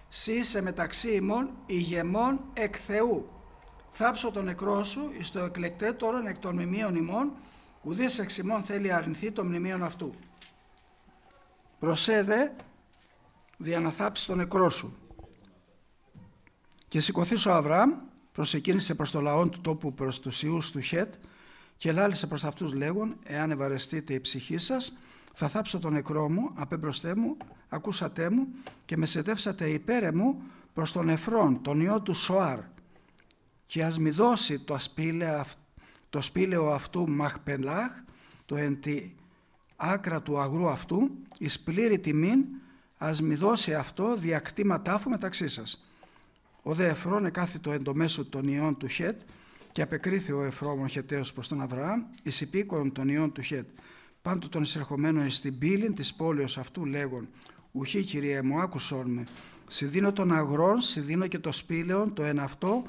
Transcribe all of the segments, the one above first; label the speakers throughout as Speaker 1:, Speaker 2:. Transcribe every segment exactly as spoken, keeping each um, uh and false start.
Speaker 1: Σύ είσαι μεταξύ ημών ηγεμών εκ Θεού. Θάψω τον νεκρό σου εις το εκλεκτέτορον εκ των μνημείων ημών, ουδής εξ ημών θέλει αρνηθεί των μνημείων αυτού. Προσέδε δια να θάψεις τον νεκρό σου. Και σηκωθείς ο Αβραάμ, προσεκίνησε προς το λαόν του τόπου, προς τους ιούς του Χετ, και λάλησε προς αυτούς λέγον, εάν ευαρεστείτε η ψυχή σας, θα θάψω τον νεκρό μου, απέμπροστέ μου, ακούσατε μου και μεσετεύσατε υπέρ μου προς τον Εφρόν, τον ιό του Σοάρ, και ας μη δώσει το σπήλαιο, το σπήλαιο αυτού Μαχπελάχ, το εν τη άκρα του αγρού αυτού, εις πλήρη τιμήν, ας μη δώσει αυτό διακτήμα τάφου μεταξύ σας. Ο δε Εφρόν εκάθητο εν το μέσο των ιών του Χετ, και απεκρίθη ο Εφρόν ο Χεταίος προς τον Αβραάμ, εις υπήκοον των ιών του Χετ, πάντο των εισερχομένων εις την πύλην της πόλεως αυτού λέγον, ουχή Κυριέ μου, άκουσον με, σι δίνω τον αγρόν, σι δίνω και το σπήλαιον, το εν αυτό,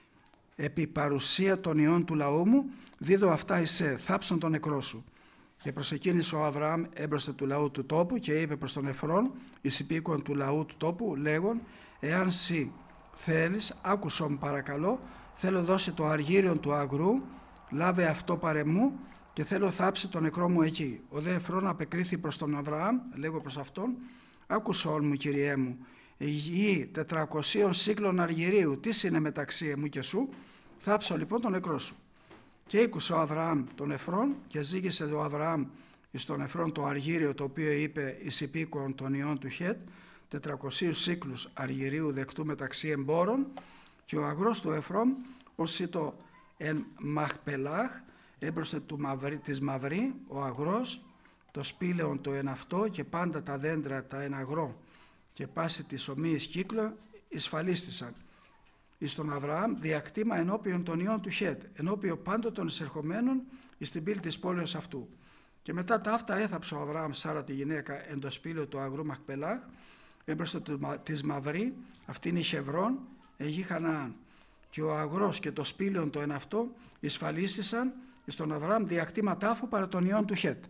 Speaker 1: επί παρουσία των ιών του λαού μου, δίδω αυτά εσέ, θάψον τον νεκρό σου. Και προσεκίνησε ο Αβραάμ έμπροστε του λαού του τόπου και είπε προς τον Εφρόν, εις υπήκοον του λαού του τόπου, λέγον, εάν σι θέλεις, άκουσον παρακαλώ, θέλω δώσει το αργύριον του αγρού, λάβε αυτό παρεμού και θέλω θάψει τον νεκρό μου εκεί. Ο δε Εφρόν απεκρίθη προς τον Αβραάμ, λέγω προς αυτόν, άκουσον μου Κυριέ μου, η γη τετρακοσίων σύκλων αργυρίου, τι είναι μεταξύ εμού και σου, θάψω λοιπόν τον νεκρό σου. Και ήκουσε ο Αβραάμ τον Εφρόν και ζήγησε ο Αβραάμ εις τον Εφρόν το αργύριο, το οποίο είπε εις υπήκοον των ιών του Χετ, τετρακοσίους σύκλους αργυρίου δεκτού μεταξύ εμπόρων, και ο αγρός του Εφρόν ως το εν Μαχπελάχ, έμπροστε του μαυρί, της μαυρί, ο αγρός, το σπήλαιον το εν αυτό και πάντα τα δέντρα τα εν αγρό και πάση της ομοίης κύκλο εισφαλίστησαν. Εις τον Αβραάμ διακτήμα ενώπιον των ιών του Χετ, ενώπιον πάντων των εισερχομένων εις την πύλη της πόλεως αυτού. Και μετά τα αυτά έθαψε ο Αβραάμ Σάρα τη γυναίκα εν το σπήλαιο του αγρού Μαχπελάχ, έμπροστε της μαυρί, αυτήν η Χεβρών, εγεί Χαναάν. Και ο αγρός και το σπήλαιον το εν αυτό εισφαλίστησαν εις τον Αβραάμ διακτήμα τάφου παρά των ιών του Χετ.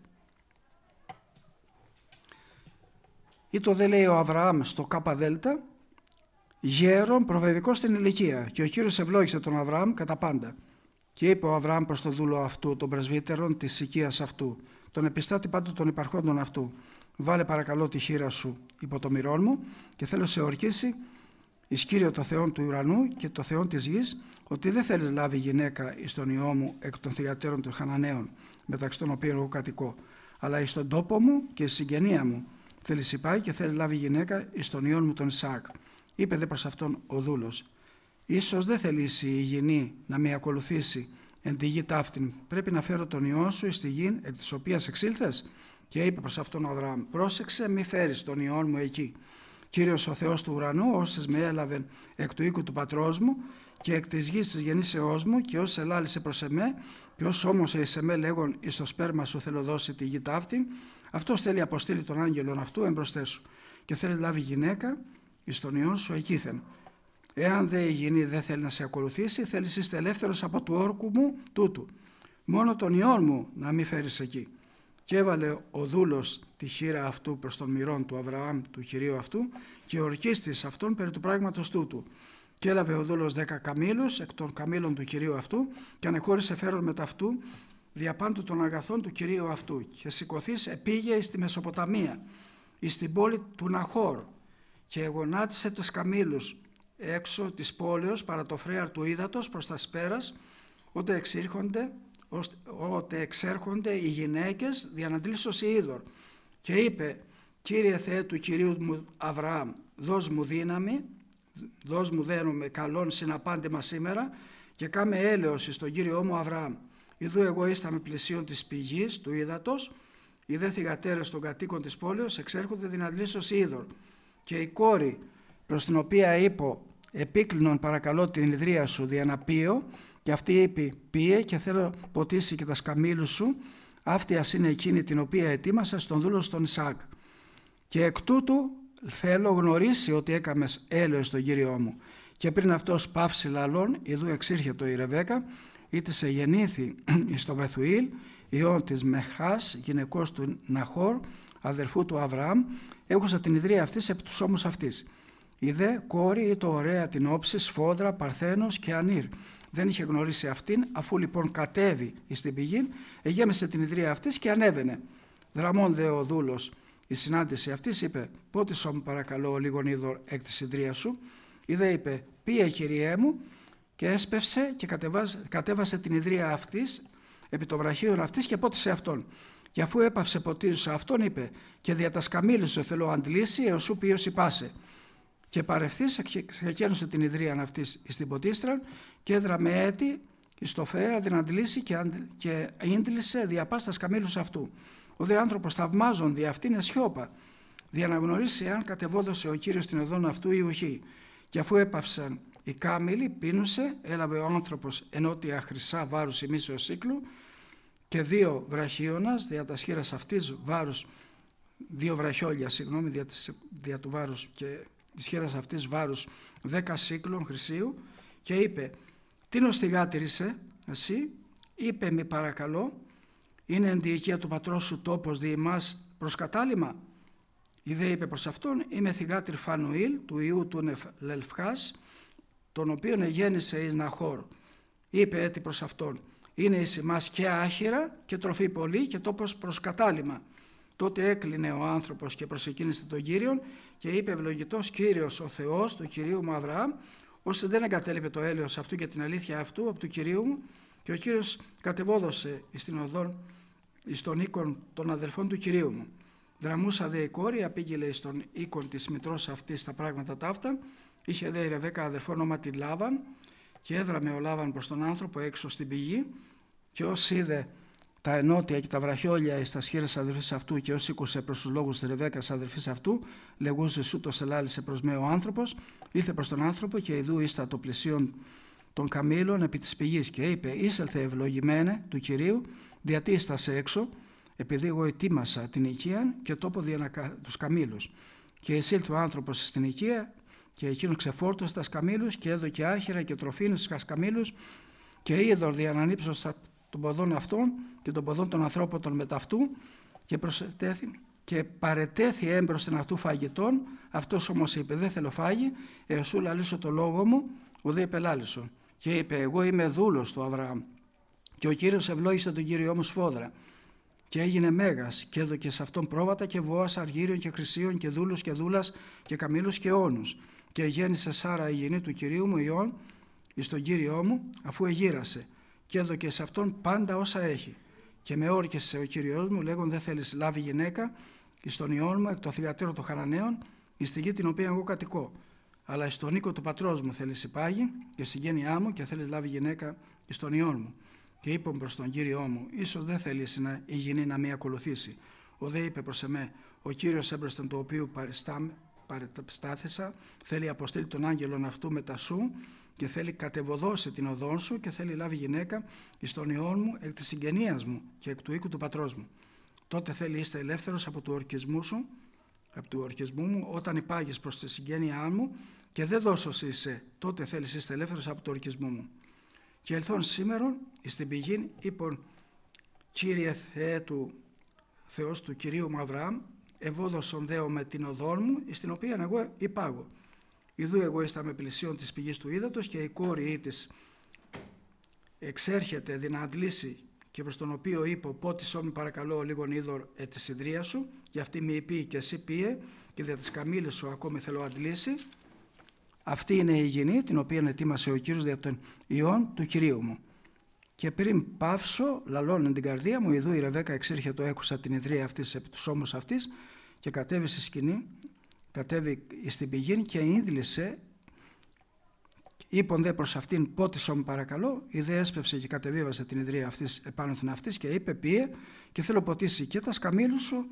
Speaker 1: Ή το δε λέει ο Αβραάμ στο ΚΔ, γέρον προβεβικό στην ηλικία, και ο Κύριος ευλόγησε τον Αβραάμ κατά πάντα. Και είπε ο Αβραάμ προς τον δούλο αυτού, τον πρεσβύτερον της οικίας αυτού, τον επιστάτη πάντων των υπαρχόντων αυτού, βάλε παρακαλώ τη χείρα σου υπό το μυρών μου και θέλω σε ορκίσει εις Κύριο το Θεόν του ουρανού και το Θεόν της γης, ότι δεν θέλεις λάβει γυναίκα εις τον ιό μου εκ των θυγατέρων των Χαναναίων, μεταξύ των οποίων εγώ κατοικώ, αλλά εις τον τόπο μου και εις συγγενεία μου θέλεις υπάει και θέλεις λάβει γυναίκα εις τον ιόν μου τον Ισαάκ. Είπε δε προς αυτόν ο δούλος, ίσως δεν θελήσει η γυνή να με ακολουθήσει εν τη γη ταύτην, πρέπει να φέρω τον ιό σου εις τη γη εκ της οποίας εξήλθες. Και είπε προς αυτόν ο Αβραάμ, πρόσεξε μη φέρεις τον ιόν μου εκεί. Κύριος ο Θεός του ουρανού, όσες με έλαβεν εκ του οίκου του πατρός μου και εκ της γης της γεννήσεώς μου, και όσες ελάλησε προς εμέ, και όσοι όμως εις εμέ λέγον εις το σπέρμα σου θέλω δώσει τη γη ταύτην, αυτός θέλει αποστείλει τον άγγελον αυτού εμπροστέ σου, και θέλει λάβει γυναίκα εις τον ιόν σου εκείθεν. Εάν δε η γυνή δεν θέλει να σε ακολουθήσει, θέλεις είστε ελεύθερος από του όρκου μου τούτου. Μόνο τον ιόν μου να μην φέρεις εκεί. Και έβαλε ο δούλος τη χείρα αυτού προς τον μυρών του Αβραάμ, του κυρίου αυτού, και ορκίστης αυτόν περί του πράγματος τούτου. Και έλαβε ο δούλος δέκα καμήλους εκ των καμήλων του κυρίου αυτού, και ανεχώρησε φέρον μετά αυτού διαπάντου των αγαθών του κυρίου αυτού. Και σηκωθείς επήγε εις τη Μεσοποταμία, εις την πόλη του Ναχόρ, και γονάτισε τους καμήλους έξω της πόλεως παρά το φρέαρ του ύδατος προς τα σπέρας, ότε εξήρχονται ότε εξέρχονται οι γυναίκες διαναντλήσωση είδωρ. Και είπε, Κύριε Θεέ του Κυρίου μου Αβραάμ, δώσ' μου δύναμη, δώσ' μου δένομαι καλόν συναπάντημα σήμερα, και κάμε έλεος εις τον Κύριό μου Αβραάμ. Ιδού εγώ ήστα με πλησίον της πηγής του ύδατος, οι δε θυγατέρες των κατοίκων της πόλεως εξέρχονται δυναντλήσωση είδωρ. Και η κόρη προς την οποία είπω, επίκλεινον παρακαλώ την ιδρία σου δια να πείω, και αυτή είπε, πίε και θέλω ποτίσει και τα σκαμήλους σου, αυτή ας είναι εκείνη την οποία ετοίμασα στον δούλο στον Ισαάκ. Και εκ τούτου θέλω γνωρίσει ότι έκαμες έλεος στον Κύριό μου. Και πριν αυτός παύσει λαλών, ιδού εξήρχετο η Ρεβέκα, είτε σε γεννήθη εις το Βεθουήλ, ιόν της Μεχάς, γυναικός του Ναχόρ, αδερφού του Αβραάμ, έχουσα την ιδρία αυτής επί τους ώμους αυτής. Η δε κόρη ή το ωραία την όψη, σφόδρα, παρθένος και ανήρ. Δεν είχε γνωρίσει αυτήν, αφού λοιπόν κατέβη εις την πηγή, εγέμεσε την ιδρία αυτής και ανέβαινε. Δραμών δε ο δούλος η συνάντηση αυτής είπε: «Πότισό μου παρακαλώ λίγον είδωρ εκ της ιδρίας σου». Η δε είπε: «Πήγε κυριέ μου», και έσπευσε και κατέβασε την ιδρία αυτής επί των βραχίων αυτής και πότισε αυτόν. Και αφού έπαυσε ποτίζουσα αυτόν, είπε: «Και δια τα σκαμήλους θέλω αντλήσει, έως σου ποιος πάσε». Και παρευθύς ξεκένωσε την ιδρία αυτής εις την ποτίστραν και έδραμε έτη εις το φέρα την αντλήσει και ίντλησε δια πάστα σκαμήλους αυτού. Ο δε άνθρωπος θαυμάζον δι' αυτήν εσιώπα, δια να γνωρίσει αν κατεβόδωσε ο Κύριος την οδόν αυτού ή ουχή. Και αφού έπαυσαν οι κάμηλοι, πίνουσε, έλαβε ο άνθρωπος ενότια χρυσά βάρους ημίσεως σύκλου και δύο βραχίωνας δια τα σχήρας αυτής βάρους, δύο βραχιόλια, συγγνώμη, δια, της, δια του βάρους και της σχήρας αυτής βάρους δέκα σύκλων χρυσίου και είπε: «Τίνος θυγάτηρισε εσύ?» Είπε: «Μη παρακαλώ, είναι εν τη οικία του πατρός σου τόπος δι' ημάς προς κατάλημα?» Η δε είπε προς αυτόν: «Είμαι θυγάτηρ Φανουήλ του ιού του Λελφχάς, τον οποίον εγέννησε εις Ναχόρ». Είπε έτη προς αυτόν: «Είναι εις ημάς και άχυρα και τροφή πολύ και τόπος προς κατάλημα». Τότε έκλεινε ο άνθρωπος και προσεκίνησε τον Κύριον και είπε: «Ευλογητός Κύριος ο Θεός του Κυρίου μου Αβραάμ, ώστε δεν εγκατέλειπε το έλεος αυτού και την αλήθεια αυτού από του Κυρίου μου». Και ο Κύριος κατεβόδωσε εις την οδόν εις τον οίκον των αδελφών του Κυρίου μου. Δραμούσα δε η κόρη, απήγγειλε εις τον οίκον της μητρός αυτής τα πράγματα ταύτα. Είχε δε η Ρεβέκα αδελφό ονόματι Λάβαν και έδραμε ο Λάβαν προς τον άνθρωπο έξω στην πηγή. Και ως είδε τα ενότια και τα βραχιόλια εις τα σχήρες αδελφής αυτού και ως ήκουσε προς τους λόγους της Ρεβέκας αδελφής αυτού, λεγούσε σου το σελάλησε προς με ο άνθρωπος, ήρθε προς τον άνθρωπο και ειδού ήστα το πλησίον των καμήλων επί της πηγής και είπε: «Ήσελθε ευλογημένε του Κυρίου, διατί ίστασε έξω, επειδή εγώ ετοίμασα την οικία και τόπο δια τους καμήλους». Και εισήλθε ο άνθρωπος στην οικία και εκείνος ξεφόρτωσε τα καμήλους και έδωκε άχυρα και τροφήν στους καμήλους και είδωρ δια να ανύψω των ποδών αυτών και των ποδών των ανθρώπων των μεταυτού και, προσετέθη, και παρετέθη έμπροσθεν αυτού φαγητών. Αυτός όμως είπε: «Δεν θέλω φάγη, εωσού λαλήσω το λόγο μου». Ο δε υπελάλησον και είπε: «Εγώ είμαι δούλος του Αβραάμ και ο Κύριος ευλόγησε τον Κύριό μου σφόδρα». Και έγινε μέγας και έδωκε σε αυτόν πρόβατα και βόας αργύριων και χρυσίων και δούλους και δούλας και καμήλους και όνους. Και γέννησε Σάρα η γενή του Κυρίου μου Υιόν εις τον Κύριό μου, αφού εγύρασε, και έδωκε σε αυτόν πάντα όσα έχει. Και με όρκεσε ο Κύριος μου, λέγον: «Δεν θέλεις λάβει γυναίκα εις τον Υιόν μου εκ το θυγατέρου των Χαραναίων, εις τη γη την οποία εγώ κατοικώ. Αλλά εις τον οίκο του πατρός μου θέλεις υπάγει και στη γένειά μου και θέλεις λάβει γυναίκα εις τον Υιόν μου». Και είπαν προς τον Κύριό μου: «Ίσως δεν θέλεις να, η γυνή να με ακολουθήσει». Ο δε είπε προς εμέ: «Ο Κύριος έμπροσθεν το οποίο παρεστάθησα, θέλει αποστείλει τον άγγελον αυτού μετά σου και θέλει κατεβοδώσει την οδόν σου και θέλει λάβει γυναίκα εις τον Υιόν μου εκ της συγγενείας μου και εκ του οίκου του πατρός μου. Τότε θέλει είστε ελεύθερος από του ορκισμού σου, από του ορκισμού μου, όταν υπάγεις προς τη συγγένειά μου και δεν δώσω είσαι, τότε θέλεις είστε ελεύθερος από του ορκισμού μου». Και ελθόν σήμερον εις την πηγήν είπον: «Κύριε Θεέ του Θεός του Κυρίου μου Αβραάμ, ευόδοσον δέω με την οδόν μου, εις την οποία εγώ υπάγω. Ιδού εγώ ήστα με πλησίον της πηγής του ύδατος και η κόρη της εξέρχεται δι' να αντλήσει και προς τον οποίο είπω: «Πότισό με παρακαλώ λίγον είδωρ ε της ιδρίας σου», και αυτή μη είπε και εσύ πίε και δια της καμήλης σου ακόμη θέλω αντλήσει. Αυτή είναι η γηνή την οποία ετοίμασε ο Κύριος δια των Υιών του Κυρίου μου. Και πριν παύσω, λαλών εν την καρδία μου, ιδού η Ρεβέκα εξήρχε το έκουσα την ιδρία αυτής επί τους ώμους αυτής και κατέβη στη σκηνή, κατέβη στην πηγή και ίνδλησε. Είπον δε προς αυτήν: «Πότισό μου παρακαλώ». Η δε έσπευσε και κατεβίβασε την ιδρία αυτής επάνω στην αυτής και είπε: «Πήγε και θέλω ποτίσει και τα σκαμήλου σου».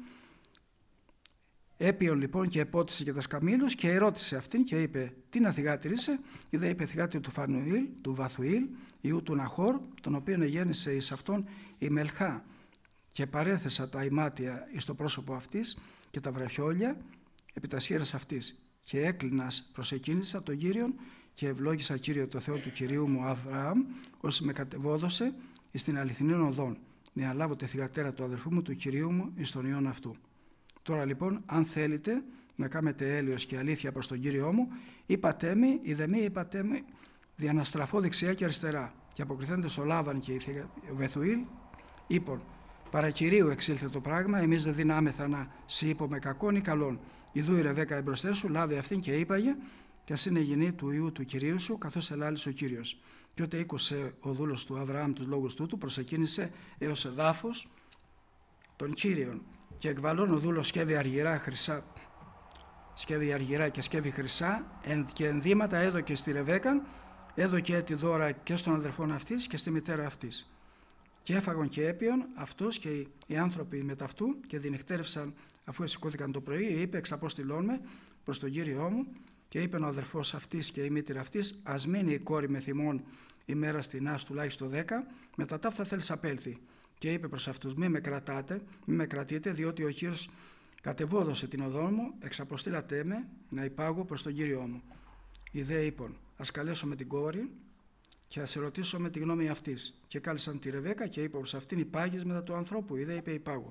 Speaker 1: Έπιον λοιπόν και επότισε και τα σκαμήλους και ερώτησε αυτήν και είπε: «Τι να θυγάτηρισε?» Η δε είπε: «Θυγάτηρη του Φανουήλ, του Βαθουήλ, ιού του Ναχόρ, τον οποίον εγέννησε εις αυτόν η Μελχά». Και παρέθεσα τα ημάτια εις το πρόσωπο αυτής και τα βραχιόλια επί τα σχήρας αυτής. Και έκλεινας προσεκίνησα τον Κύριον και ευλόγησα Κύριο το Θεό του Κυρίου μου Αβραάμ, όσοι με κατεβόδωσε εις την αληθινή οδόν, να λάβω τη θυγατέρα του αδελφού μου του Κυρίου μου εις τον Υιόν αυτού. Τώρα λοιπόν, αν θέλετε, να κάμετε έλεος και αλήθεια προς τον Κύριό μου, είπατε μη, ειδεμή είπατε μη, διαναστραφώ δεξιά και αριστερά. Και αποκριθέντες ο Λάβαν και ο Βεθουήλ, είπαν, παρακυρίου εξήλθε το πράγμα, εμείς δεν δυνάμεθα να σε είπαμε κακόν ή καλόν. Ιδού η Ρεβέκα εμπροσθέ σου, λάβει αυτήν και είπαγε, κι ας είναι γεννή του Ιού του Κυρίου σου, καθώς ελάλησε ο Κύριος. Και όταν ήκουσε ο δούλος του Αβραάμ τους λόγους τούτου, προσεκίνησε έως εδάφους των Κύριων. Και εκβαλών ο δούλος σκεύει αργυρά χρυσά, σκεύει αργυρά και σκεύει χρυσά, και ενδύματα έδωκε στη Ρεβέκα, έδωκε τη δώρα και στον αδερφόν αυτής και στη μητέρα αυτής. Και έφαγον και έπιον αυτός και οι άνθρωποι μετά αυτού και δινυχτέρευσαν αφού εσηκώθηκαν το πρωί, είπε εξαποστηλών με προς τον Κύριό μου, και είπε ο αδερφός αυτής και η μήτηρα αυτής, ας μείνει η κόρη με θυμών ημέρα στην άς τουλάχιστον δέκα, μετά ταύτα θέλεις απέλθει. Και είπε προς αυτούς, μη με κρατάτε, μη με κρατείτε, διότι ο Κύριος κατεβόδωσε την οδό μου, εξαποστήλατέ με να υπάγω προς τον Κύριό μου. Οι δε είπαν, ας καλέσω με την κόρη και ας ρωτήσω με τη γνώμη αυτής. Και κάλεσαν τη Ρεβέκα και είπε προς αυτήν, υπάγεις μετά του ανθρώπου, η δε είπε υπάγω.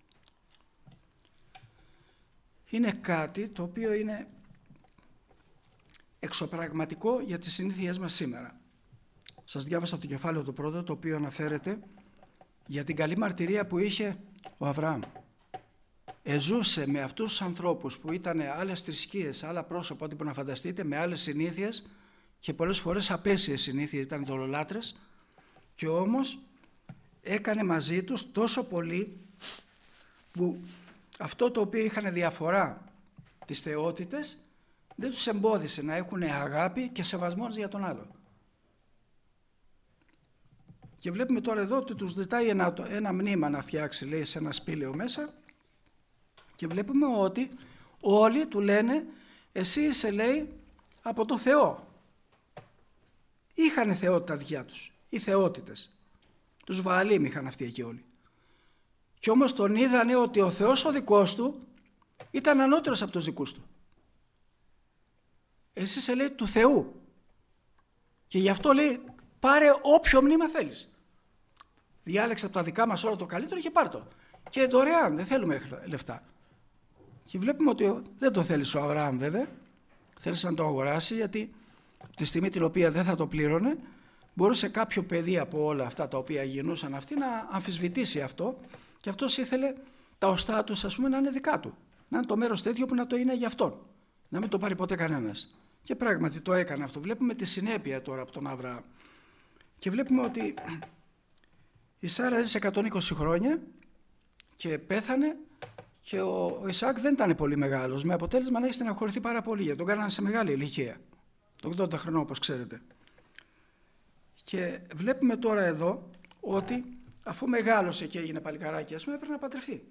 Speaker 1: Είναι κάτι το οποίο είναι εξωπραγματικό για τις συνήθειές μας σήμερα. Σας διάβασα το κεφάλαιο το πρώτο, το οποίο αναφέρεται για την καλή μαρτυρία που είχε ο Αβραάμ. Εζούσε με αυτούς τους ανθρώπους που ήταν άλλες θρησκείες, άλλα πρόσωπα, ό,τι μπορεί να φανταστείτε, με άλλες συνήθειες και πολλές φορές απέσιες συνήθειες, ήταν δολολάτρες, και όμως έκανε μαζί τους τόσο πολύ που αυτό το οποίο είχαν διαφορά, τις θεότητες, δεν τους εμπόδισε να έχουν αγάπη και σεβασμό για τον άλλο. Και βλέπουμε τώρα εδώ ότι τους ζητάει ένα, ένα μνήμα να φτιάξει, λέει, σε ένα σπήλαιο μέσα, και βλέπουμε ότι όλοι του λένε, εσύ είσαι, λέει, από το Θεό. Είχανε θεότητα δικιά τους, οι θεότητες. Τους Βααλίμ είχαν αυτοί εκεί όλοι. Και όμως τον είδανε ότι ο Θεός ο δικός του ήταν ανώτερος από τους δικούς του. Εσύ είσαι, λέει, του Θεού. Και γι' αυτό, λέει, πάρε όποιο μνήμα θέλεις. Διάλεξε από τα δικά μας όλα το καλύτερο και πάρ' το. Και δωρεάν, δεν θέλουμε λεφτά. Και βλέπουμε ότι δεν το θέλει ο Αβραάμ, βέβαια. Θέλησε να το αγοράσει, γιατί από τη στιγμή την οποία δεν θα το πλήρωνε, μπορούσε κάποιο παιδί από όλα αυτά τα οποία γινούσαν αυτοί να αμφισβητήσει αυτό, και αυτός ήθελε τα οστά του, ας πούμε, να είναι δικά του. Να είναι το μέρος τέτοιο που να το είναι για αυτόν. Να μην το πάρει ποτέ κανένας. Και πράγματι το έκανε αυτό. Βλέπουμε τη συνέπεια τώρα από τον Αβραάμ. Και βλέπουμε ότι η Σάρα έζησε εκατόν είκοσι χρόνια και πέθανε, και ο Ισαάκ δεν ήταν πολύ μεγάλος, με αποτέλεσμα να έχει στεναχωρηθεί πάρα πολύ, γιατί τον κάνανε σε μεγάλη ηλικία, το ογδόντα χρονών, όπως ξέρετε. Και βλέπουμε τώρα εδώ ότι αφού μεγάλωσε και έγινε παλικαράκι, ας πούμε, έπρεπε να παντρευτεί.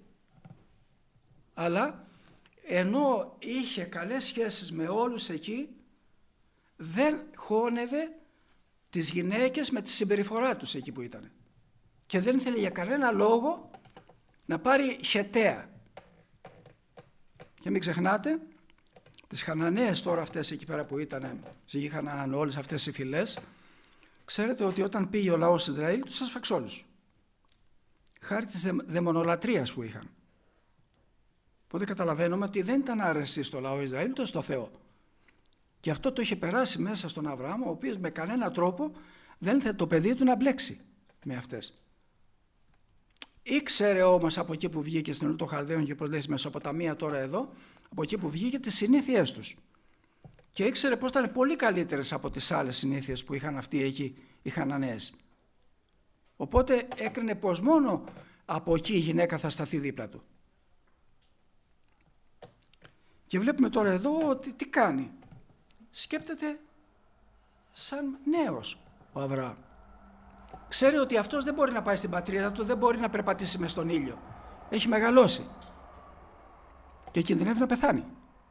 Speaker 1: Αλλά ενώ είχε καλές σχέσεις με όλους εκεί, δεν χώνευε τις γυναίκες με τη συμπεριφορά τους εκεί που ήταν. Και δεν ήθελε για κανένα λόγο να πάρει χεταία. Και μην ξεχνάτε, τις Χαναναίες τώρα αυτές εκεί πέρα που ήταν, είχαν όλες αυτές οι φυλές, ξέρετε ότι όταν πήγε ο λαός Ισραήλ, τους έσφαξε όλους. Χάρη της δαιμονολατρίας που είχαν. Οπότε καταλαβαίνουμε ότι δεν ήταν άρεση στο λαό Ισραήλ, ούτε στο Θεό. Και αυτό το είχε περάσει μέσα στον Αβραάμ, ο οποίος με κανένα τρόπο δεν ήθελε το παιδί του να μπλέξει με αυτές. Ήξερε όμως από εκεί που βγήκε στην Ουρ των Χαλδαίων και προς τη Μεσοποταμία τώρα εδώ, από εκεί που βγήκε τις συνήθειές τους. Και ήξερε πως ήταν πολύ καλύτερες από τις άλλες συνήθειες που είχαν αυτοί εκεί οι Χαναναίες. Οπότε έκρινε πως μόνο από εκεί η γυναίκα θα σταθεί δίπλα του. Και βλέπουμε τώρα εδώ ότι τι κάνει. Σκέπτεται σαν νέος ο Αβραάμ. Ξέρει ότι αυτός δεν μπορεί να πάει στην πατρίδα του, δεν μπορεί να περπατήσει μες στον ήλιο. Έχει μεγαλώσει και κινδυνεύει να πεθάνει.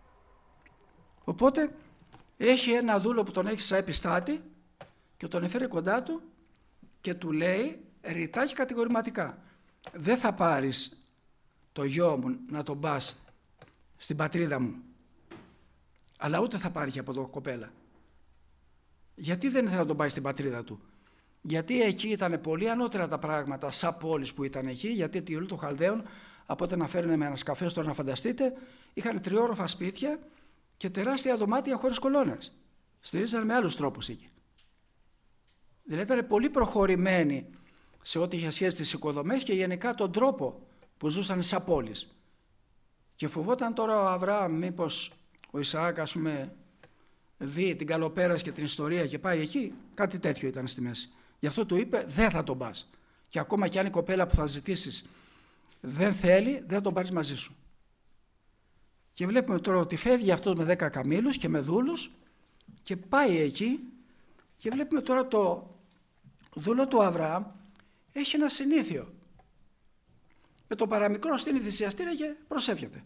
Speaker 1: Οπότε έχει ένα δούλο που τον έχει σαν επιστάτη και τον έφερε κοντά του και του λέει ρητά και κατηγορηματικά, δεν θα πάρεις το γιο μου να τον πας στην πατρίδα μου, αλλά ούτε θα πάρει και από εδώ κοπέλα. Γιατί δεν ήθελε να τον πάει στην πατρίδα του? Γιατί εκεί ήταν πολύ ανώτερα τα πράγματα, σαν πόλεις που ήταν εκεί, γιατί τη Ουρ των Χαλδαίων από όταν να φέρουν με ένα σκαφέ, τώρα να φανταστείτε, είχαν τριόροφα σπίτια και τεράστια δωμάτια χωρίς κολόνες. Στηρίζανε με άλλους τρόπους εκεί. Δηλαδή ήταν πολύ προχωρημένοι σε ό,τι είχε σχέση τις οικοδομές και γενικά τον τρόπο που ζούσαν σαν πόλεις. Και φοβόταν τώρα ο Αβραάμ μήπως ο Ισαάκ, ας πούμε, δει την καλοπέραση και την ιστορία και πάει εκεί. Κάτι τέτοιο ήταν στη μέση. Γι' αυτό του είπε δεν θα τον πας. Και ακόμα κι αν η κοπέλα που θα ζητήσεις δεν θέλει, δεν θα τον πάρεις μαζί σου. Και βλέπουμε τώρα ότι φεύγει αυτός με δέκα καμήλους και με δούλους και πάει εκεί και βλέπουμε τώρα το δούλο του Αβραάμ έχει ένα συνήθειο. Με το παραμικρό στείνει θυσιαστήρια και προσεύχεται.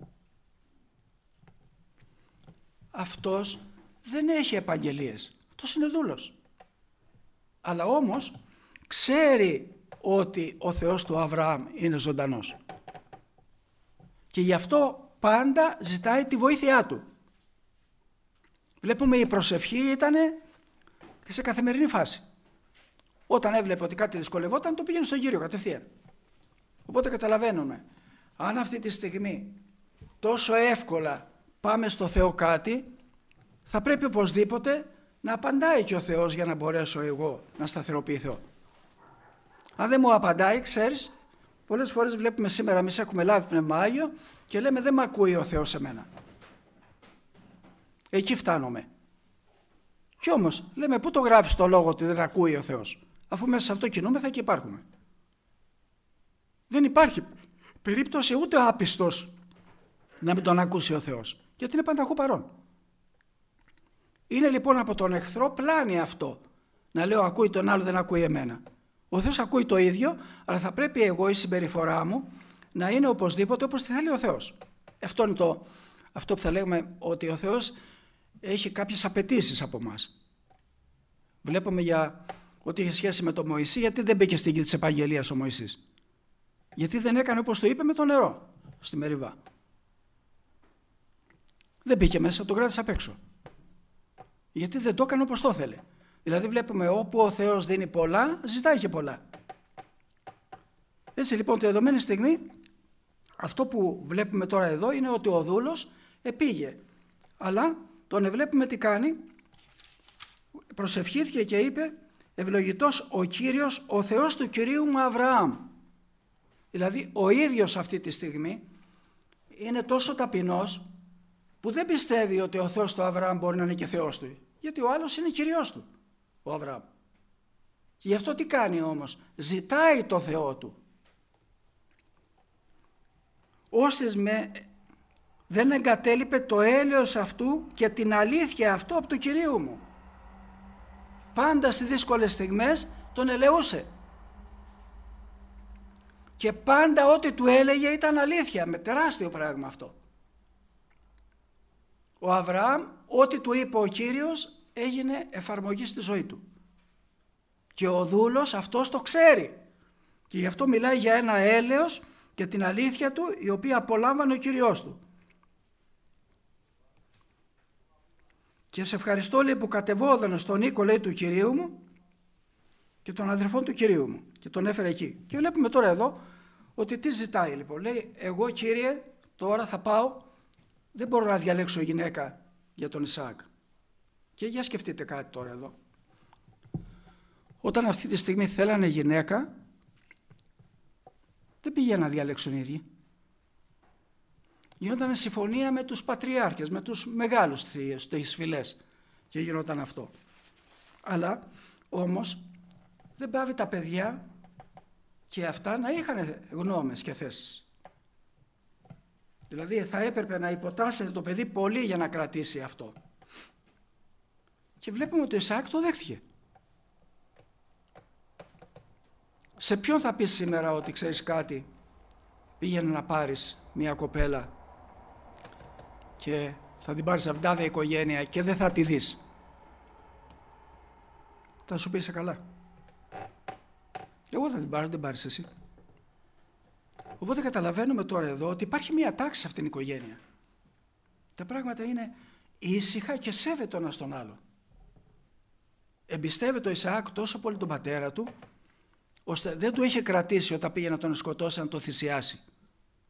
Speaker 1: Αυτός δεν έχει επαγγελίες. Αυτός είναι δούλος. Αλλά όμως ξέρει ότι ο Θεός του Αβραάμ είναι ζωντανός. Και γι' αυτό πάντα ζητάει τη βοήθειά του. Βλέπουμε η προσευχή ήταν και σε καθημερινή φάση. Όταν έβλεπε ότι κάτι δυσκολευόταν, το πήγαινε στον Κύριο κατευθείαν. Οπότε καταλαβαίνουμε, αν αυτή τη στιγμή τόσο εύκολα πάμε στο Θεό κάτι, θα πρέπει οπωσδήποτε να απαντάει και ο Θεός για να μπορέσω εγώ να σταθεροποιηθώ. Αν δεν μου απαντάει, ξέρεις, πολλές φορές βλέπουμε σήμερα εμείς έχουμε λάβει Πνεύμα Άγιο και λέμε δεν με ακούει ο Θεός σε μένα. Εκεί φτάνομαι. Κι όμως λέμε πού το γράφει στο λόγο ότι δεν ακούει ο Θεός, αφού μέσα σε αυτό κινούμεθα και υπάρχουμε. Δεν υπάρχει περίπτωση ούτε ο άπιστος να μην τον ακούσει ο Θεός, γιατί είναι πανταχού παρόν. Είναι λοιπόν από τον εχθρό πλάνη αυτό, να λέω ακούει τον άλλο δεν ακούει εμένα. Ο Θεός ακούει το ίδιο, αλλά θα πρέπει εγώ η συμπεριφορά μου να είναι οπωσδήποτε όπως τη θέλει ο Θεός. Αυτό είναι το, αυτό που θα λέγουμε ότι ο Θεός έχει κάποιες απαιτήσεις από μας. Βλέπουμε για ότι είχε σχέση με τον Μωυσή, γιατί δεν μπήκε στην γη της Επαγγελίας ο Μωυσής. Γιατί δεν έκανε όπως το είπε με το νερό στη Μεριβά. Δεν μπήκε μέσα, τον κράτησε απ' έξω. Γιατί δεν το έκανε όπως το ήθελε. Δηλαδή βλέπουμε όπου ο Θεός δίνει πολλά, ζητάει και πολλά. Έτσι λοιπόν τη δεδομένη στιγμή, αυτό που βλέπουμε τώρα εδώ είναι ότι ο δούλος επήγε. Αλλά τον βλέπουμε τι κάνει, προσευχήθηκε και είπε ευλογητός ο Κύριος, ο Θεός του Κυρίου μου Αβραάμ. Δηλαδή ο ίδιος αυτή τη στιγμή είναι τόσο ταπεινός που δεν πιστεύει ότι ο Θεός του Αβραάμ μπορεί να είναι και Θεός του. Γιατί ο άλλος είναι Κυριός του, ο Αβραάμ. Και γι' αυτό τι κάνει όμως, ζητάει το Θεό του. Όσες με δεν εγκατέλειπε το έλεος αυτού και την αλήθεια αυτού από του Κυρίου μου. Πάντα στις δύσκολες στιγμές τον ελεούσε. Και πάντα ό,τι του έλεγε ήταν αλήθεια, με τεράστιο πράγμα αυτό. Ο Αβραάμ, ό,τι του είπε ο Κύριος, έγινε εφαρμογή στη ζωή του. Και ο δούλος αυτός το ξέρει. Και γι' αυτό μιλάει για ένα έλεος και την αλήθεια του, η οποία απολάμβανε ο Κύριος του. Και σε ευχαριστώ, λέει, που κατεβόδωνε στον οίκο, λέει, του Κυρίου μου και των αδερφών του Κυρίου μου. Και τον έφερε εκεί. Και βλέπουμε τώρα εδώ ότι τι ζητάει, λοιπόν. Λέει, εγώ Κύριε, τώρα θα πάω, δεν μπορώ να διαλέξω γυναίκα για τον Ισαάκ. Και για σκεφτείτε κάτι τώρα εδώ. Όταν αυτή τη στιγμή θέλανε γυναίκα, δεν πήγαιναν να διαλέξουν οι ίδιοι. Γινόταν συμφωνία με τους πατριάρχες, με τους μεγάλους στις φυλές και γινόταν αυτό. Αλλά όμως δεν πάβει τα παιδιά και αυτά να είχαν γνώμες και θέσεις. Δηλαδή θα έπρεπε να υποτάσσεται το παιδί πολύ για να κρατήσει αυτό. Και βλέπουμε ότι ο Ισαάκ το δέχτηκε. Σε ποιον θα πεις σήμερα ότι ξέρεις κάτι, πήγαινε να πάρεις μια κοπέλα και θα την πάρεις από την τάδε οικογένεια και δεν θα τη δεις. Θα σου πει είσαι καλά. Εγώ θα την πάρω, δεν την πάρεις εσύ. Οπότε καταλαβαίνουμε τώρα εδώ ότι υπάρχει μια τάξη σε αυτήν την οικογένεια. Τα πράγματα είναι ήσυχα και σέβεται ο ένας τον άλλο. Εμπιστεύεται ο Ισαάκ τόσο πολύ τον πατέρα του, ώστε δεν του είχε κρατήσει όταν πήγε να τον σκοτώσει, να τον θυσιάσει.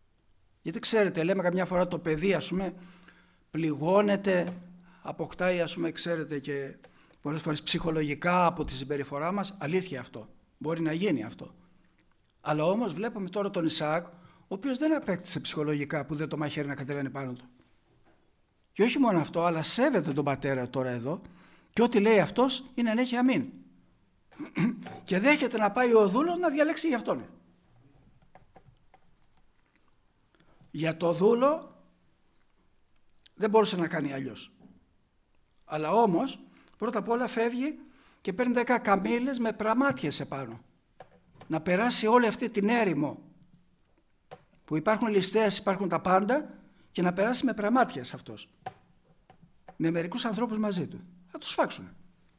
Speaker 1: Γιατί ξέρετε, λέμε καμιά φορά το παιδί, ας πούμε, πληγώνεται, αποκτάει, ας πούμε, ξέρετε, και πολλές φορές ψυχολογικά από τη συμπεριφορά μας. Αλήθεια αυτό. Μπορεί να γίνει αυτό. Αλλά όμως βλέπουμε τώρα τον Ισαάκ, ο οποίος δεν απέκτησε ψυχολογικά που δεν το μαχαίρι να κατεβαίνει πάνω του. Και όχι μόνο αυτό, αλλά σέβεται τον πατέρα τώρα εδώ και ό,τι λέει αυτός είναι να έχει αμήν. Και δέχεται να πάει ο δούλος να διαλέξει για αυτόν. Για το δούλο δεν μπορούσε να κάνει αλλιώς. Αλλά όμως πρώτα απ' όλα φεύγει και παίρνει δέκα καμήλες με πραμάτιες επάνω. Να περάσει όλη αυτή την έρημο που υπάρχουν ληστές, υπάρχουν τα πάντα, και να περάσει με πραμάτιες αυτός. Με μερικούς ανθρώπους μαζί του. Θα τους φάξουν.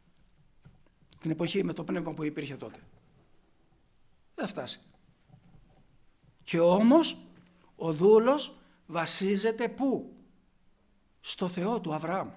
Speaker 1: Την εποχή με το πνεύμα που υπήρχε τότε. Δεν θα φτάσει. Και όμως ο δούλος βασίζεται πού? Στο Θεό του Αβραάμ.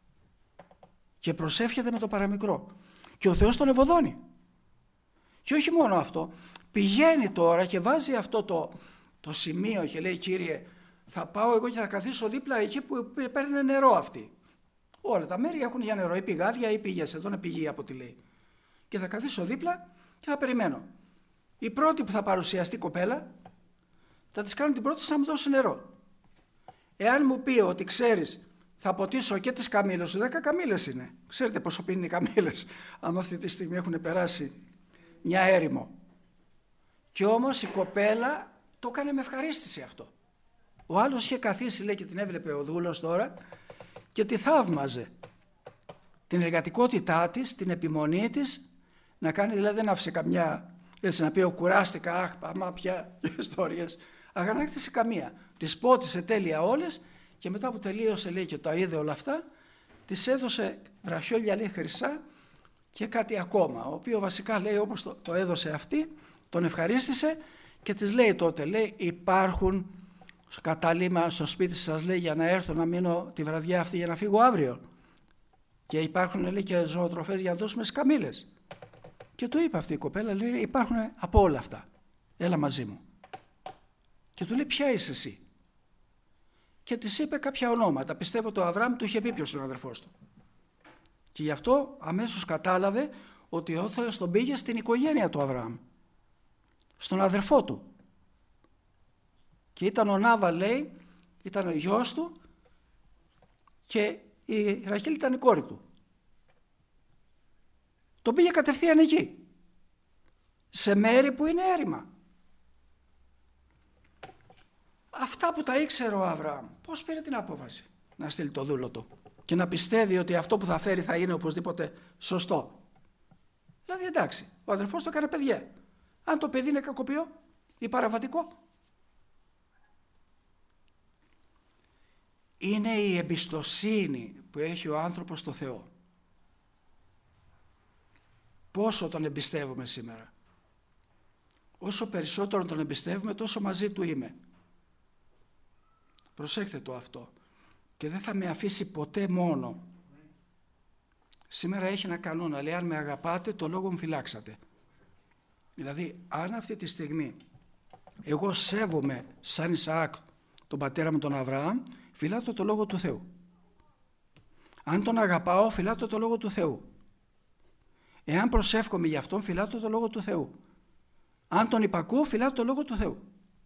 Speaker 1: Και προσεύχεται με το παραμικρό. Και ο Θεός τον ευωδώνει. Και όχι μόνο αυτό, πηγαίνει τώρα και βάζει αυτό το, το σημείο και λέει, Κύριε, θα πάω εγώ και θα καθίσω δίπλα εκεί που παίρνει νερό αυτή. Όλα τα μέρη έχουν για νερό, ή πηγάδια ή πηγές, εδώ είναι πηγή από ό,τι λέει. Και θα καθίσω δίπλα και θα περιμένω. Η πρώτη που θα παρουσιαστεί κοπέλα, θα της κάνω την πρόταση να μου δώσει νερό. Εάν μου πει ότι ξέρεις, θα ποτίσω και τις καμήλες σου, δέκα καμήλες είναι. Ξέρετε πόσο πίνουν οι καμήλες, άμα αυτή τη στιγμή έχουν περάσει μια έρημο. Και όμως η κοπέλα το έκανε με ευχαρίστηση αυτό. Ο άλλος είχε καθίσει, λέει, και την έβλεπε ο δούλος τώρα και τη θαύμαζε. Την εργατικότητά της, την επιμονή της, να κάνει, δηλαδή δεν άφησε καμιά, έτσι να πει, ο κουράστηκα, αχ, άμα πια ιστορίες. Αγανάκτησε καμία. Τις πότισε τέλεια όλες και μετά που τελείωσε, λέει, και τα είδε όλα αυτά, της έδωσε βραχιόλια, λέει, χρυσά και κάτι ακόμα, ο οποίο βασικά, λέει, όπως το, το έδωσε αυτή, τον ευχαρίστησε και της λέει τότε, λέει, υπάρχουν στο κατάλημα στο σπίτι σας, λέει, για να έρθω να μείνω τη βραδιά αυτή για να φύγω αύριο. Και υπάρχουν, λέει, και ζωοτροφές για να δώσουμε στις καμήλες. Και του είπε αυτή η κοπέλα, λέει, υπάρχουν από όλα αυτά. Έλα μαζί μου. Και του λέει, ποια είσαι εσύ? Και της είπε κάποια ονόματα. Πιστεύω το Αβραάμ του είχε πει ποιος είναι ο αδερφός του. Και γι' αυτό αμέσως κατάλαβε ότι ο Θεός τον πήγε στην οικογένεια του Αβραάμ. Στον αδερφό του. Και ήταν ο Νάβα, λέει, ήταν ο γιος του και η Ραχήλ ήταν η κόρη του. Τον πήγε κατευθείαν εκεί. Σε μέρη που είναι έρημα. Αυτά που τα ήξερε ο Αβραάμ, πώς πήρε την απόφαση να στείλει το δούλο του και να πιστεύει ότι αυτό που θα φέρει θα είναι οπωσδήποτε σωστό? Δηλαδή, εντάξει, ο αδερφός του έκανε παιδιά. Αν το παιδί είναι κακοποιό ή παραβατικό, είναι η εμπιστοσύνη που έχει ο άνθρωπος στο Θεό. Πόσο τον εμπιστεύουμε σήμερα? Όσο περισσότερο τον εμπιστεύουμε, τόσο μαζί του είμαι. Προσέχτε το αυτό. Και δεν θα με αφήσει ποτέ μόνο. Σήμερα έχει ένα κανόνα, λέει, αν με αγαπάτε, το λόγο μου φυλάξατε. Δηλαδή, αν αυτή τη στιγμή εγώ σέβομαι σαν Ισαάκ τον πατέρα μου τον Αβραάμ, φυλάτω το λόγο του Θεού. Αν τον αγαπάω, φυλάτω το λόγο του Θεού. Εάν προσεύχομαι για αυτόν, φυλάτω το λόγο του Θεού. Αν τον υπακούω, φυλάτω το λόγο του Θεού.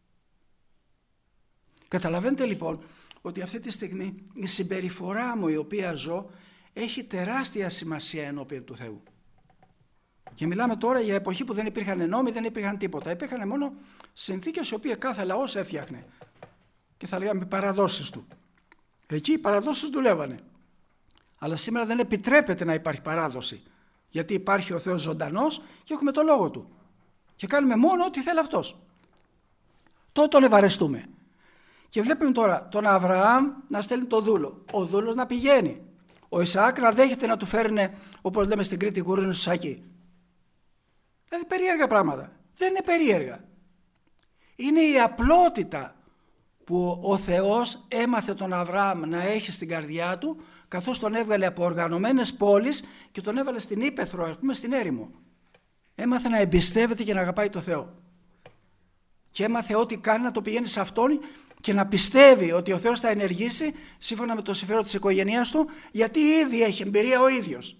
Speaker 1: Καταλαβαίνετε λοιπόν ότι αυτή τη στιγμή η συμπεριφορά μου η οποία ζω έχει τεράστια σημασία ενώπιον του Θεού. Και μιλάμε τώρα για εποχή που δεν υπήρχαν νόμοι, δεν υπήρχαν τίποτα. Υπήρχαν μόνο συνθήκες οι οποίες κάθε λαός έφτιαχνε. Και θα λέγαμε παραδόσεις του. Εκεί οι παραδόσεις δουλεύανε. Αλλά σήμερα δεν επιτρέπεται να υπάρχει παράδοση. Γιατί υπάρχει ο Θεός ζωντανός και έχουμε το λόγο του. Και κάνουμε μόνο ό,τι θέλει αυτός. Τότε τον ευαρεστούμε. Και βλέπουμε τώρα τον Αβραάμ να στέλνει το δούλο. Ο δούλος να πηγαίνει. Ο Ισαάκ να δέχεται να του φέρνει, όπως λέμε στην Κρήτη, γουρούνι στο σακί. Δηλαδή περίεργα πράγματα. Δεν είναι περίεργα. Είναι η απλότητα που ο Θεός έμαθε τον Αβραάμ να έχει στην καρδιά του, καθώς τον έβγαλε από οργανωμένες πόλεις και τον έβαλε στην ύπαιθρο, ας πούμε, στην έρημο. Έμαθε να εμπιστεύεται και να αγαπάει το Θεό. Και έμαθε ό,τι κάνει να το πηγαίνει σε αυτόν και να πιστεύει ότι ο Θεός θα ενεργήσει σύμφωνα με το συμφέρον της οικογένειάς του, γιατί ήδη έχει εμπειρία ο ίδιος.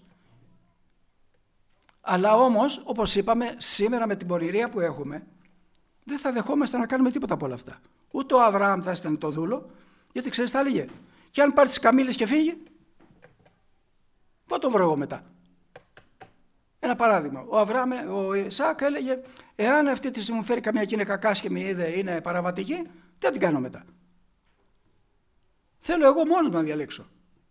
Speaker 1: Αλλά όμως, όπως είπαμε, σήμερα με την πορεία που έχουμε, δεν θα δεχόμαστε να κάνουμε τίποτα από όλα αυτά. Ούτε ο Αβραάμ θα έστελνε το δούλο, γιατί ξέρεις τι θα έλεγε. Και αν πάρει τις καμήλες και φύγει, πού τον βρω εγώ μετά. Ένα παράδειγμα. Ο Αβραάμ, ο Ισαάκ έλεγε, εάν αυτή τη στιγμή μου φέρει καμιά γυναίκα κάσχημη ή είναι παραβατική, τι θα την κάνω μετά. Θέλω εγώ μόνος να διαλέξω.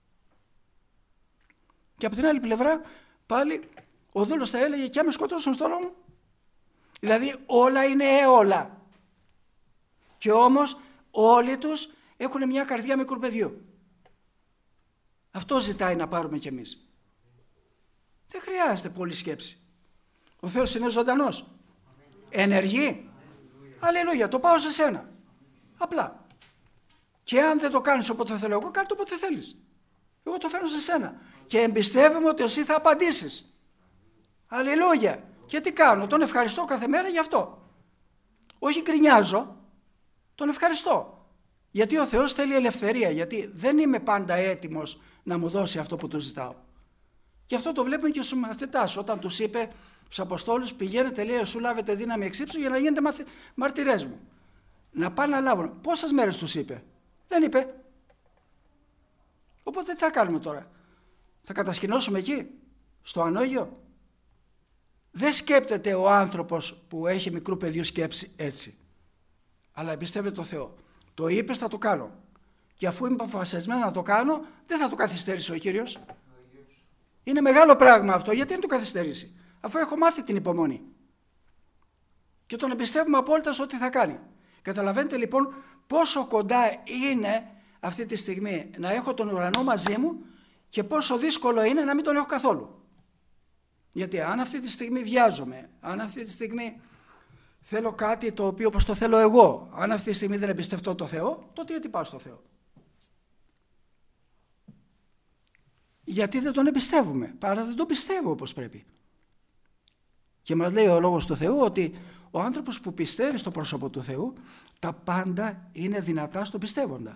Speaker 1: Και από την άλλη πλευρά, πάλι ο δούλος θα έλεγε, και αν με σκοτώσουν στο στόλο μου. Δηλαδή όλα είναι έολα. Και όμως όλοι τους έχουν μια καρδιά μικρού παιδιού. Αυτό ζητάει να πάρουμε κι εμείς. Δεν χρειάζεται πολλή σκέψη. Ο Θεός είναι ζωντανός. Ενεργεί. Αλληλούια, το πάω σε σένα. Απλά. Και αν δεν το κάνεις όποτε θέλω εγώ, κάνε το όποτε θέλεις. Εγώ το φέρνω σε σένα. Και εμπιστεύομαι ότι εσύ θα απαντήσεις. Αλληλούια. Και τι κάνω, τον ευχαριστώ κάθε μέρα γι' αυτό. Όχι γκρινιάζω, τον ευχαριστώ. Γιατί ο Θεός θέλει ελευθερία, γιατί δεν είμαι πάντα έτοιμος να μου δώσει αυτό που του ζητάω. Και αυτό το βλέπουμε και στους μαθητάς, όταν τους είπε στους Αποστόλους, πηγαίνετε, λέει, σου λάβετε δύναμη εξύψου για να γίνετε μαθη... μαρτυρές μου. Να πάνε να λάβουν. Πόσες μέρες τους είπε? Δεν είπε. Οπότε τι θα κάνουμε τώρα? Θα κατασκηνώσουμε εκεί, στο ανώγιο? Δεν σκέπτεται ο άνθρωπος που έχει μικρού παιδιού σκέψη έτσι. Αλλά εμπιστεύεται το Θεό. Το είπες, θα το κάνω. Και αφού είμαι αποφασισμένο να το κάνω, δεν θα το καθυστερήσει ο Κύριος. Είναι μεγάλο πράγμα αυτό. Γιατί να το καθυστερήσει? Αφού έχω μάθει την υπομονή. Και τον εμπιστεύουμε απόλυτα σε ό,τι θα κάνει. Καταλαβαίνετε λοιπόν πόσο κοντά είναι αυτή τη στιγμή να έχω τον ουρανό μαζί μου και πόσο δύσκολο είναι να μην τον έχω καθόλου. Γιατί αν αυτή τη στιγμή βιάζομαι, αν αυτή τη στιγμή θέλω κάτι το οποίο όπως το θέλω εγώ, αν αυτή τη στιγμή δεν εμπιστευτώ το Θεό, τότε γιατί πάω στο Θεό? Γιατί δεν τον εμπιστεύουμε, παρά δεν τον πιστεύω όπως πρέπει. Και μας λέει ο Λόγος του Θεού ότι ο άνθρωπος που πιστεύει στο πρόσωπο του Θεού, τα πάντα είναι δυνατά στο πιστεύοντα.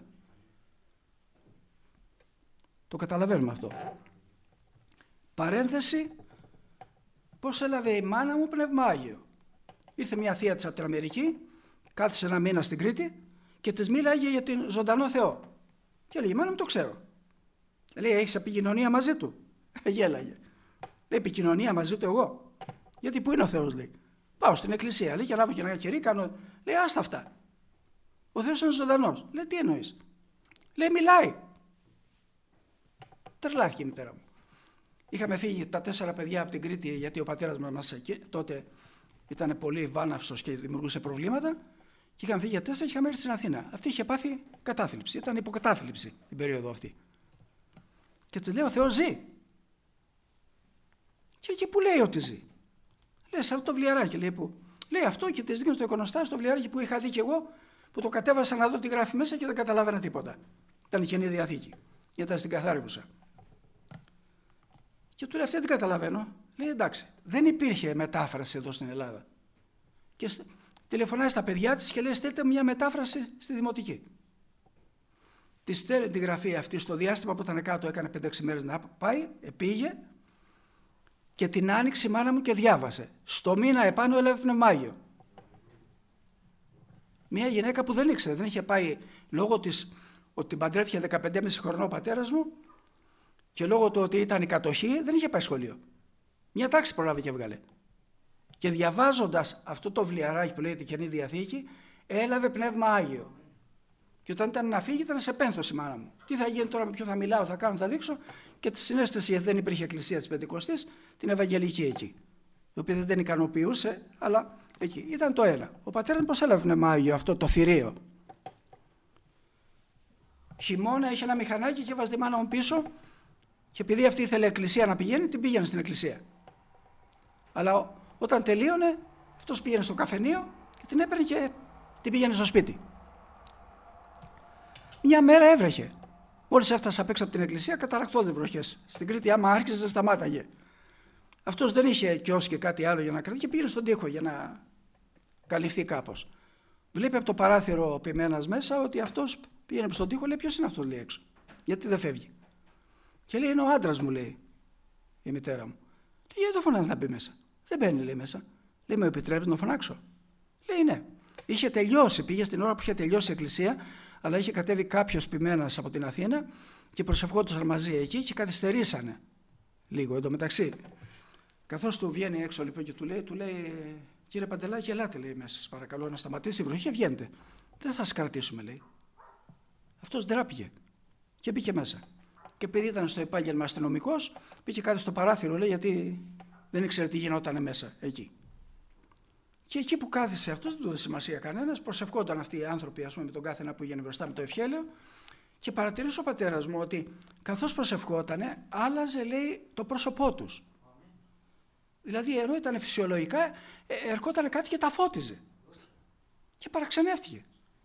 Speaker 1: Το καταλαβαίνουμε αυτό. Παρένθεση, πώς έλαβε η μάνα μου Πνεύμα Άγιο. Ήρθε μια θεία της από την Αμερική, κάθισε ένα μήνα στην Κρήτη και της μίλαγε για τον ζωντανό Θεό. Και έλεγε, η μάνα μου το ξέρω. Λέει, έχεις επικοινωνία μαζί του? Γέλαγε. Λέει, επικοινωνία μαζί του εγώ? Γιατί πού είναι ο Θεός, λέει. Πάω στην εκκλησία, λέει, και λάβω και ένα κερί, κάνω. Λέει, άστα αυτά. Ο Θεός είναι ζωντανός. Λέει, τι εννοείς? Λέει, μιλάει. Τρελάθηκε η μητέρα μου. Είχαμε φύγει τα τέσσερα παιδιά από την Κρήτη, γιατί ο πατέρας μας εκεί, τότε ήταν πολύ βάναυσος και δημιουργούσε προβλήματα. Και είχαμε φύγει για τέσσερα και είχαμε έρθει στην Αθήνα. Αυτή είχε πάθει κατάθλιψη. Ήταν υποκατάθλιψη την περίοδο αυτή. Και του λέει, ο Θεός ζει. Και εκεί που λέει ότι ζει? Λέει, σε αυτό το βλιαράκι. Λέει, που? Λέει αυτό και της δείχνει στο εικονοστάσιο το βλιαράκι που είχα δει και εγώ, που το κατέβασα να δω τι γράφει μέσα και δεν καταλάβαινα τίποτα. Ήταν η Καινή Διαθήκη. Γιατί ήταν στην Καθάριβουσα. Και του λέει, αυτή δεν καταλαβαίνω. Λέει, εντάξει, δεν υπήρχε μετάφραση εδώ στην Ελλάδα. Και τηλεφωνάει στα παιδιά της και λέει, στείλτε μια μετάφραση στη Δημοτική. Τη στέλνει τη γραφή αυτή στο διάστημα που ήταν κάτω, έκανε πέντε έξι μέρες να πάει, πήγε και την άνοιξε η μάνα μου και διάβασε. Στο μήνα επάνω έλαβε Πνεύμα Άγιο. Μια γυναίκα που δεν ήξερε, δεν είχε πάει λόγω της ότι την παντρεύτηκε δεκαπέντε και μισό χρονών ο πατέρας μου και λόγω του ότι ήταν η κατοχή δεν είχε πάει σχολείο. Μια τάξη προλάβει και έβγαλε. Και διαβάζοντας αυτό το βιβλιαράκι που λέει την Καινή Διαθήκη, έλαβε Πνεύμα Άγιο. Και όταν ήταν να φύγει, ήταν σε πένθος η μάνα μου. Τι θα γίνει τώρα, με ποιο θα μιλάω, θα κάνω, θα δείξω. Και τη συνέστηση, γιατί δεν υπήρχε εκκλησία της Πεντηκοστής, την Ευαγγελική εκεί. Η οποία δεν την ικανοποιούσε, αλλά εκεί. Ήταν το ένα. Ο πατέρας πώς έλαβε Πνεύμα Άγιο, αυτό το θηρίο? Χειμώνα είχε ένα μηχανάκι και έβαζε τη μάνα μου πίσω. Και επειδή αυτή ήθελε εκκλησία να πηγαίνει, την πήγαινε στην εκκλησία. Αλλά όταν τελείωνε, αυτός πήγαινε στο καφενείο και την έπαιρνε και την πήγαινε στο σπίτι. Μια μέρα έβρεχε. Μόλις έφτασα απ' έξω από την εκκλησία, καταρακτώδη βροχές. Στην Κρήτη, άμα άρχισε, δεν σταμάταγε. Αυτός δεν είχε κιός και κάτι άλλο για να κρατήσει και πήγαινε στον τοίχο για να καλυφθεί κάπως. Βλέπει από το παράθυρο ο ποιμένας μέσα ότι αυτός πήγαινε στον τοίχο, λέει ποιος είναι αυτός, λέει έξω. Γιατί δεν φεύγει. Και λέει είναι ο άντρας μου, λέει η μητέρα μου. Λέει γιατί το φωνάζει να μπει μέσα. Δεν μπαίνει, λέει μέσα. Λέει με επιτρέπεις να φωνάξω. Λέει ναι. Είχε τελειώσει, πήγε στην ώρα που είχε τελειώσει η εκκλησία, αλλά είχε κατέβει κάποιος ποιμένας από την Αθήνα και προσευχόντουσαν μαζί εκεί και καθυστερήσανε λίγο εντωμεταξύ. Καθώς του βγαίνει έξω λοιπόν και του λέει, του λέει κύριε Παντελάκη, ελάτε, λέει μέσα, σας παρακαλώ να σταματήσει η βροχή και βγαίνετε. Δεν θα σας κρατήσουμε, λέει. Αυτός ντράπηκε και μπήκε μέσα. Και επειδή ήταν στο επάγγελμα αστυνομικός, πήγε κάτι στο παράθυρο, λέει, γιατί δεν ήξερε τι γινόταν μέσα εκεί. Και εκεί που κάθισε αυτός, δεν του έδωσε σημασία κανένας, προσευχόταν αυτοί οι άνθρωποι, ας πούμε, με τον κάθε ένα που πήγαινε μπροστά με το ευχέλαιο. Και παρατηρήσε ο πατέρας μου ότι καθώς προσευχότανε, άλλαζε, λέει, το πρόσωπό τους. Δηλαδή, ενώ ήταν φυσιολογικά, ε, ερχόταν κάτι και τα φώτιζε. Και παραξενεύτηκε.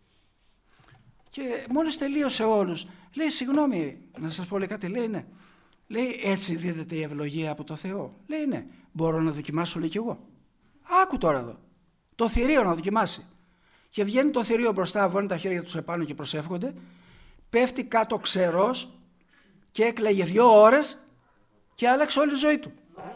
Speaker 1: Και μόλις τελείωσε όλους, λέει, συγγνώμη, να σας πω, λέει, κάτι, λέει, ναι. Λέει, έτσι δίδεται η ευλογία από το Θεό. Λέει, ναι, μπορώ να δοκιμάσω, λέει, κι εγώ. Άκου τώρα εδώ. Το θηρίο να δοκιμάσει. Και βγαίνει το θηρίο μπροστά, βώνει τα χέρια τους επάνω και προσεύχονται. Πέφτει κάτω ξερός και έκλαιγε δύο ώρες και άλλαξε όλη η ζωή του.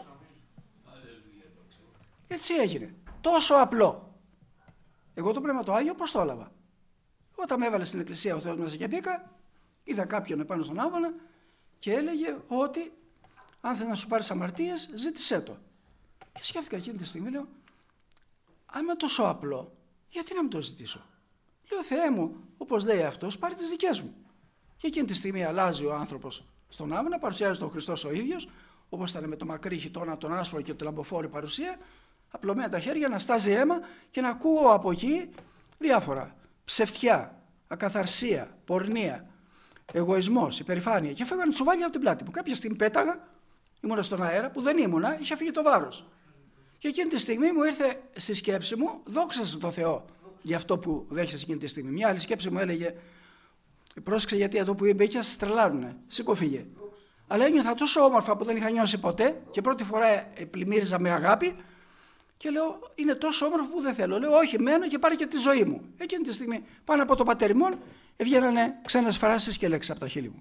Speaker 1: Έτσι έγινε. Τόσο απλό. Εγώ το Πνεύμα το Άγιο πώς το έλαβα. Όταν με έβαλε στην εκκλησία ο Θεός μέσα και μπήκα, είδα κάποιον επάνω στον άβονα και έλεγε ότι αν θέλει να σου πάρεις αμαρτίες, ζήτησέ το. Και σκέφτηκα εκείνη τη στιγμή, λέω, αν είναι τόσο απλό, γιατί να μην το ζητήσω. Λέω, Θεέ μου, όπως λέει αυτός, πάρει τις δικές μου. Και εκείνη τη στιγμή αλλάζει ο άνθρωπος στον άβονα, παρουσιάζει τον Χριστός ο ίδιος, όπως ήταν με το μακρύ χιτώνα, τον άσπρο και το λαμποφόρη παρουσία, απλωμένα τα χέρια, να στάζει αίμα και να ακούω από εκεί διάφορα. Ψευτιά, ακαθαρσία, πορνεία, εγωισμός, υπερηφάνεια. Και φεύγανε τσουβάλια από την πλάτη μου. Κάποια στιγμή πέταγα, ήμουνα στον αέρα που δεν ήμουνα, είχε φύγει το βάρος. Και εκείνη τη στιγμή μου ήρθε στη σκέψη μου, δόξασε το Θεό για αυτό που δέχεσαι εκείνη τη στιγμή. Μια άλλη σκέψη μου έλεγε, πρόσεξε γιατί εδώ που μπήκε σε τρελάνουνε, σήκω φύγε. Αλλά ένιωθα τόσο όμορφα που δεν είχα νιώσει ποτέ και πρώτη φορά πλημμύριζα με αγάπη και λέω, είναι τόσο όμορφο που δεν θέλω. Λέω, όχι, μένω και πάρε και τη ζωή μου. Εκείνη τη στιγμή πάνω από το πατεριμόν βγαίνανε ξένες φράσεις και λέξεις από τα χείλη μου.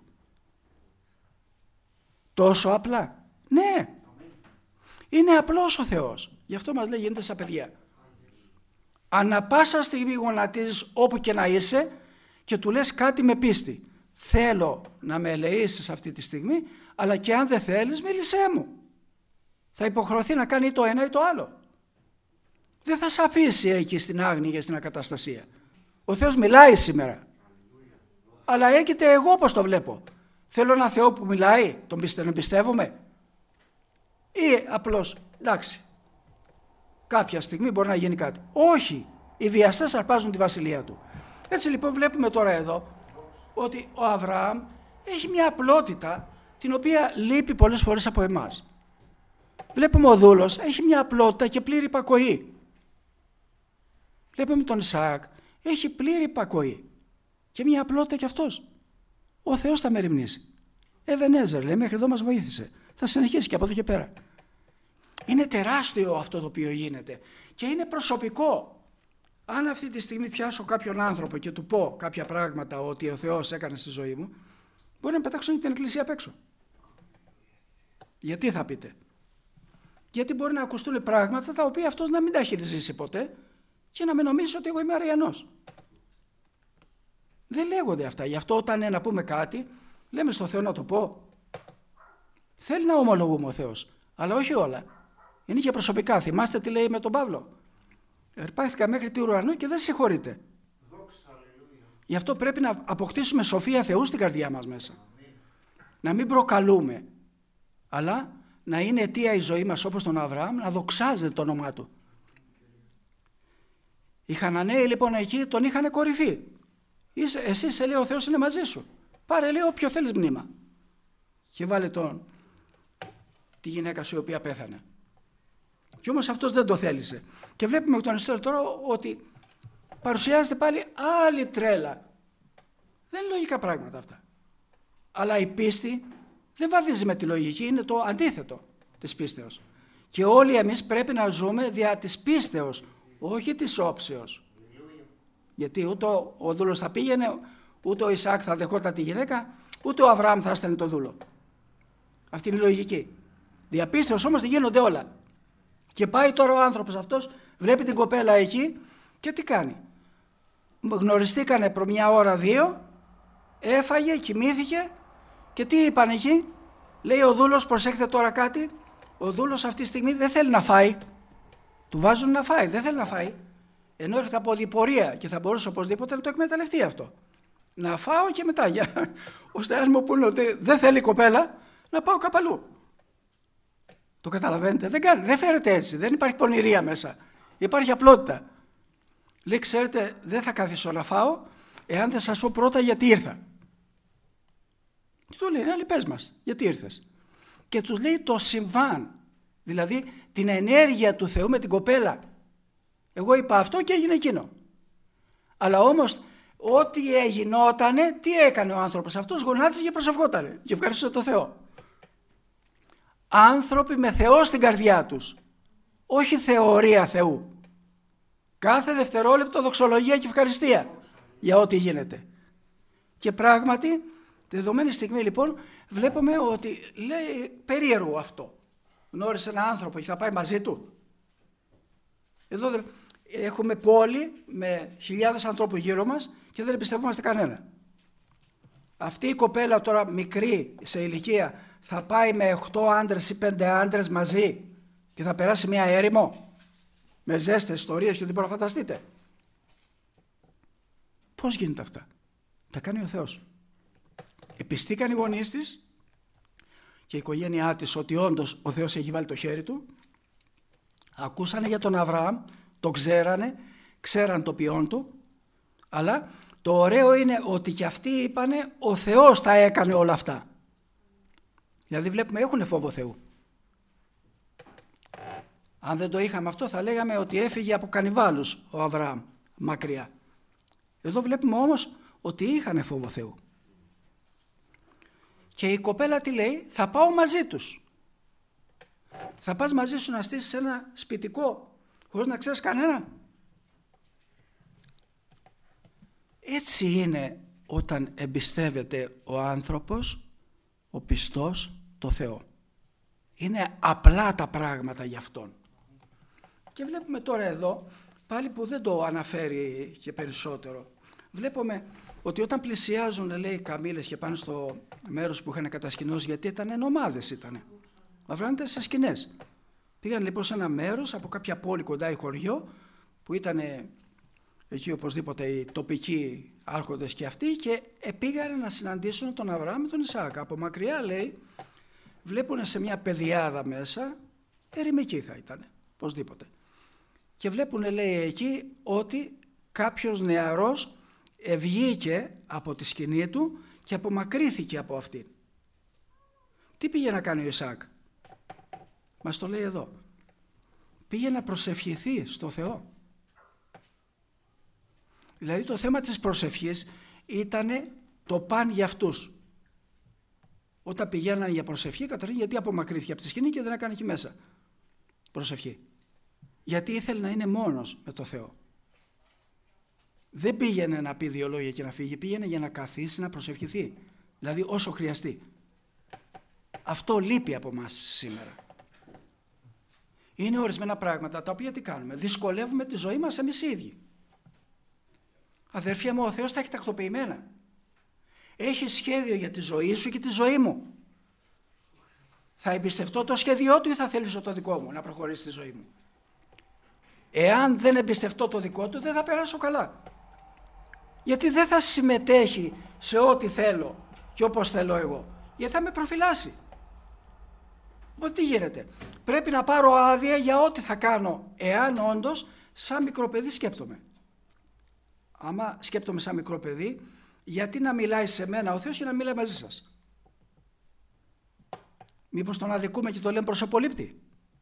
Speaker 1: Τόσο απλά. Ναι. Είναι απλός ο Θεός. Γι' αυτό μας λέει γίνεται σαν παιδιά. Ανά πάσα στιγμή γονατίζεις όπου και να είσαι και του λες κάτι με πίστη. Θέλω να με ελεήσεις αυτή τη στιγμή, αλλά και αν δεν θέλεις μίλησέ μου. Θα υποχρεωθεί να κάνει ή το ένα ή το άλλο. Δεν θα σε αφήσει εκεί στην άγνοια και στην ακαταστασία. Ο Θεός μιλάει σήμερα. Αλλά έγκυται εγώ πώς το βλέπω. Θέλω ένα Θεό που μιλάει, τον εμπιστεύομαι. Ή απλώς, εντάξει, κάποια στιγμή μπορεί να γίνει κάτι. Όχι, οι βιαστές αρπάζουν τη βασιλεία του. Έτσι λοιπόν βλέπουμε τώρα εδώ ότι ο Αβραάμ έχει μια απλότητα την οποία λείπει πολλές φορές από εμάς. Βλέπουμε ο δούλος έχει μια απλότητα και πλήρη υπακοή. Βλέπουμε τον Ισαάκ, έχει πλήρη υπακοή και μια απλότητα κι αυτός. Ο Θεός θα μεριμνήσει. Εβενέζερ, λέει, μέχρι εδώ μας βοήθησε. Θα συνεχίσει και από εδώ και πέρα. Είναι τεράστιο αυτό το οποίο γίνεται και είναι προσωπικό. Αν αυτή τη στιγμή πιάσω κάποιον άνθρωπο και του πω κάποια πράγματα ότι ο Θεός έκανε στη ζωή μου, μπορεί να πετάξω την εκκλησία απ' έξω. Γιατί θα πείτε? Γιατί μπορεί να ακουστούν πράγματα τα οποία αυτός να μην τα έχει ζήσει ποτέ και να με νομίζει ότι εγώ είμαι αριανός. Δεν λέγονται αυτά. Γι' αυτό όταν να πούμε κάτι, λέμε στο Θεό να το πω. Θέλει να ομολογούμε ο Θεός, αλλά όχι όλα. Είναι και προσωπικά. Θυμάστε τι λέει με τον Παύλο. Ερπάχθηκα μέχρι του ουρανού και δεν συγχωρείτε. Γι' αυτό πρέπει να αποκτήσουμε σοφία Θεού στην καρδιά μας μέσα. Να μην προκαλούμε, αλλά να είναι αιτία η ζωή μας όπως τον Αβραάμ, να δοξάζεται το όνομά του. Οι Χαναναίοι λοιπόν εκεί τον είχαν κορυφή. Είσαι, εσύ σε λέει ο Θεός είναι μαζί σου. Πάρε λέει όποιο θέλεις μνήμα. Και βάλε τον, τη γυναίκα σου η οποία πέθανε. Και όμως αυτός δεν το θέλησε. Και βλέπουμε εκ των υστέρων τώρα ότι παρουσιάζεται πάλι άλλη τρέλα. Δεν είναι λογικά πράγματα αυτά. Αλλά η πίστη δεν βαδίζει με τη λογική, είναι το αντίθετο της πίστεως. Και όλοι εμείς πρέπει να ζούμε δια της πίστεως, όχι της όψεως. Γιατί ούτε ο, ο δούλος θα πήγαινε, ούτε ο Ισαάκ θα δεχόταν τη γυναίκα, ούτε ο Αβραάμ θα έστελνε το δούλο. Αυτή είναι η λογική. Διαπίστωσε όμως ότι γίνονται όλα. Και πάει τώρα ο άνθρωπος αυτός, βλέπει την κοπέλα εκεί και τι κάνει. Γνωριστήκανε προ μια ώρα δύο, έφαγε, κοιμήθηκε και τι είπαν εκεί. Λέει ο δούλος, προσέχετε τώρα κάτι, ο δούλος αυτή τη στιγμή δεν θέλει να φάει. Του βάζουν να φάει, δεν θέλει να φάει. Ενώ έρχεται από διπορία και θα μπορούσε οπωσδήποτε να το εκμεταλλευτεί αυτό. Να φάω και μετά, για, ώστε αν μου πούνε ότι δεν θέλει η κοπέλα, να πάω κάπου αλλού. Το καταλαβαίνετε, δεν, κάνει, δεν φέρεται έτσι, δεν υπάρχει πονηρία μέσα. Υπάρχει απλότητα. Λέει, ξέρετε, δεν θα καθίσω να φάω, εάν δεν σας πω πρώτα γιατί ήρθα. Και του λέει, ναι, πες μας, γιατί ήρθες. Και τους λέει το συμβάν, δηλαδή την ενέργεια του Θεού με την κοπέλα. Εγώ είπα αυτό και έγινε εκείνο. Αλλά όμως ό,τι έγινότανε, τι έκανε ο άνθρωπος αυτός, γονάτισε και προσευχότανε και ευχαριστούσε το Θεό. Άνθρωποι με Θεό στην καρδιά τους, όχι θεωρία Θεού. Κάθε δευτερόλεπτο δοξολογία και ευχαριστία για ό,τι γίνεται. Και πράγματι, τη δεδομένη στιγμή λοιπόν, βλέπουμε ότι λέει περίεργο αυτό. Γνώρισε έναν άνθρωπο και θα πάει μαζί του. Εδώ έχουμε πόλη με χιλιάδες ανθρώπους γύρω μας και δεν εμπιστευόμαστε κανένα. Αυτή η κοπέλα τώρα μικρή σε ηλικία θα πάει με οκτώ άντρες ή πέντε άντρες μαζί και θα περάσει μια έρημο με ζέστες ιστορίες και δεν μπορείτε να φανταστείτε. Πώς γίνεται αυτά? Τα κάνει ο Θεός. Επιστήκαν οι γονείς της και η οικογένειά της ότι όντως ο Θεός έχει βάλει το χέρι του. Ακούσανε για τον Αβραάμ, το ξέρανε, ξέραν το ποιόν του, αλλά το ωραίο είναι ότι και αυτοί είπανε ο Θεός τα έκανε όλα αυτά. Δηλαδή βλέπουμε έχουν φόβο Θεού. Αν δεν το είχαμε αυτό θα λέγαμε ότι έφυγε από κανιβάλους ο Αβραάμ μακριά. Εδώ βλέπουμε όμως ότι είχαν φόβο Θεού. Και η κοπέλα τι λέει? Θα πάω μαζί τους. Θα πας μαζί σου να στήσεις ένα σπιτικό χωρίς να ξέρεις κανένα? Έτσι είναι όταν εμπιστεύεται ο άνθρωπος, ο πιστός, το Θεό. Είναι απλά τα πράγματα για αυτόν. Και βλέπουμε τώρα εδώ, πάλι που δεν το αναφέρει και περισσότερο, βλέπουμε ότι όταν πλησιάζουν, λέει, οι καμήλες και πάνε στο μέρος που είχαν κατασκηνώσει, γιατί ήταν ομάδες ήτανε. Αβραάμ ήταν σε σκηνές. Πήγαν λοιπόν σε ένα μέρος από κάποια πόλη κοντά ή χωριό που ήταν εκεί οπωσδήποτε οι τοπικοί άρχοντες και αυτοί και πήγαν να συναντήσουν τον Αβραάμ με τον Ισαάκ. Από μακριά, λέει, βλέπουν σε μια πεδιάδα μέσα, ερημική θα ήταν, οπωσδήποτε. Και βλέπουν, λέει, εκεί ότι κάποιος νεαρός βγήκε από τη σκηνή του και απομακρύθηκε από αυτήν. Τι πήγε να κάνει ο Ισαάκ? Μας το λέει εδώ. Πήγε να προσευχηθεί στο Θεό. Δηλαδή το θέμα της προσευχής ήταν το παν για αυτούς. Όταν πηγαίναν για προσευχή, καταρχήν γιατί απομακρύθηκε από τη σκηνή και δεν έκανε εκεί μέσα προσευχή. Γιατί ήθελε να είναι μόνος με το Θεό. Δεν πήγαινε να πει δύο λόγια και να φύγει, πήγαινε για να καθίσει να προσευχηθεί. Δηλαδή όσο χρειαστεί. Αυτό λείπει από μας σήμερα. Είναι ορισμένα πράγματα τα οποία τι κάνουμε? Δυσκολεύουμε τη ζωή μας εμείς οι ίδιοι. Αδερφία μου, ο Θεός τα έχει τακτοποιημένα. Έχει σχέδιο για τη ζωή σου και τη ζωή μου. Θα εμπιστευτώ το σχέδιό του ή θα θέλησω το δικό μου να προχωρήσει τη ζωή μου? Εάν δεν εμπιστευτώ το δικό του, δεν θα περάσω καλά. Γιατί δεν θα συμμετέχει σε ό,τι θέλω και όπως θέλω εγώ. Γιατί θα με προφυλάσει. Οπότε τι γίνεται? Πρέπει να πάρω άδεια για ό,τι θα κάνω, εάν όντως σαν μικρό παιδί σκέπτομαι. Άμα σκέπτομαι σαν μικρό παιδί, γιατί να μιλάει σε μένα ο Θεός και να μιλάει μαζί σας? Μήπως τον αδικούμε και το λέμε προσωπολήπτη?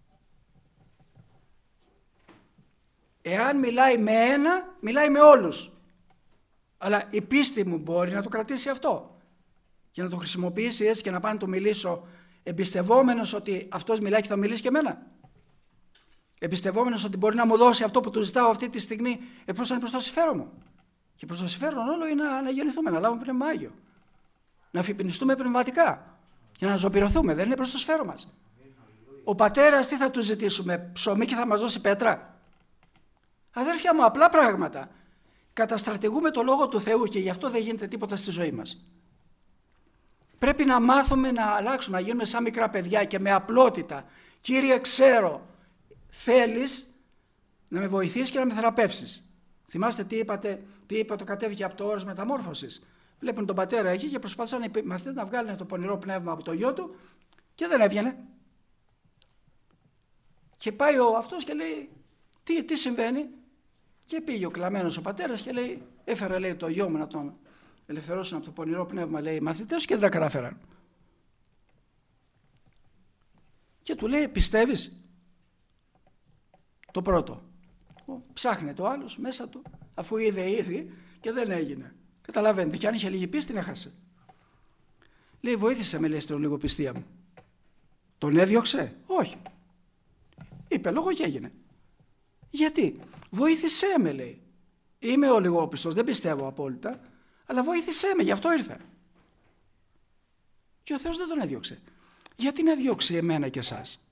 Speaker 1: Εάν μιλάει με ένα, μιλάει με όλους. Αλλά η πίστη μου μπορεί να το κρατήσει αυτό και να το χρησιμοποιήσει έτσι και να πάει να το μιλήσω εμπιστευόμενος ότι αυτός μιλάει και θα μιλήσει και εμένα. Εμπιστευόμενος ότι μπορεί να μου δώσει αυτό που του ζητάω αυτή τη στιγμή εφόσον είναι προς το συμφέρον μου. Και προς το συμφέρον όλο είναι να, να γεννηθούμε, να λάβουμε πνεύμα Άγιο. Να αφυπνιστούμε πνευματικά και να ζωοποιηθούμε. Δεν είναι προς το συμφέρον μας. Ο πατέρας τι θα του ζητήσουμε, ψωμί και θα μας δώσει πέτρα? Αδέρφια μου, απλά πράγματα. Καταστρατηγούμε το Λόγο του Θεού και γι' αυτό δεν γίνεται τίποτα στη ζωή μας. Πρέπει να μάθουμε να αλλάξουμε, να γίνουμε σαν μικρά παιδιά και με απλότητα. Κύριε, ξέρω, θέλεις να με βοηθήσεις και να με θεραπεύσεις. Θυμάστε τι είπατε, τι είπε το κατέβηκε από το όρος μεταμόρφωσης. Βλέπουν τον πατέρα εκεί και προσπαθούσαν οι μαθητές να βγάλουν το πονηρό πνεύμα από το γιο του και δεν έβγαινε. Και πάει ο αυτός και λέει, τι, τι συμβαίνει? Και πήγε ο κλαμμένος ο πατέρας και λέει, έφερα λέει, το γιο μου να τον ελευθερώσουν από το πονηρό πνεύμα, λέει, οι μαθητές και δεν τα κατάφεραν. Και του λέει, πιστεύεις? Το πρώτο. Ψάχνει το άλλος μέσα του, αφού είδε ήδη και δεν έγινε. Καταλαβαίνετε, και αν είχε λίγη πίστη την έχασε. Λέει, βοήθησε με, λέει, στην ολιγοπιστία μου. Τον έδιωξε? Όχι. Είπε λόγο και έγινε. Γιατί? Βοήθησέ με, λέει. Είμαι ο λιγόπιστος, δεν πιστεύω απόλυτα, αλλά βοήθησέ με, γι' αυτό ήρθα. Και ο Θεός δεν τον έδιωξε. Γιατί να διώξει εμένα και εσάς?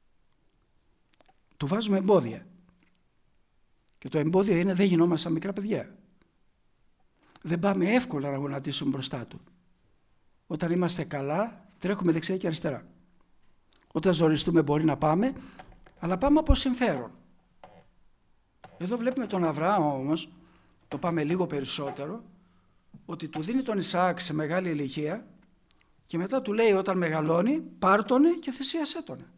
Speaker 1: Του βάζουμε εμπόδια. Και το εμπόδιο είναι δεν γινόμαστε σαν μικρά παιδιά. Δεν πάμε εύκολα να γονατίσουμε μπροστά του. Όταν είμαστε καλά, τρέχουμε δεξιά και αριστερά. Όταν ζοριστούμε μπορεί να πάμε, αλλά πάμε από συμφέρον. Εδώ βλέπουμε τον Αβραάμ όμως, το πάμε λίγο περισσότερο, ότι του δίνει τον Ισαάκ σε μεγάλη ηλικία και μετά του λέει όταν μεγαλώνει, πάρ' τονε και θυσίασέ τον.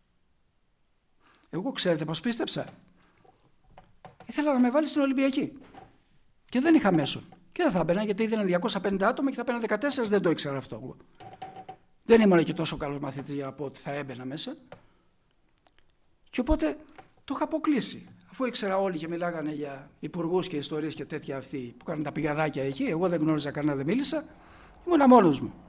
Speaker 1: Εγώ ξέρετε πως πίστεψα? Ήθελα να με βάλει στην Ολυμπιακή και δεν είχα μέσο. Και δεν θα έμπαινα γιατί είδαν διακόσια πενήντα άτομα και θα έμπαινα δεκατέσσερα, δεν το ήξερα αυτό εγώ. Δεν ήμουν και τόσο καλός μαθητής για να πω ότι θα έμπαινα μέσα. Και οπότε το είχα αποκλείσει. Αφού ήξερα όλοι και μιλάγανε για υπουργούς και ιστορίες και τέτοια αυτοί που κάνουν τα πηγαδάκια εκεί, εγώ δεν γνώριζα κανένα, δεν μίλησα, ήμουνα μόνος μου.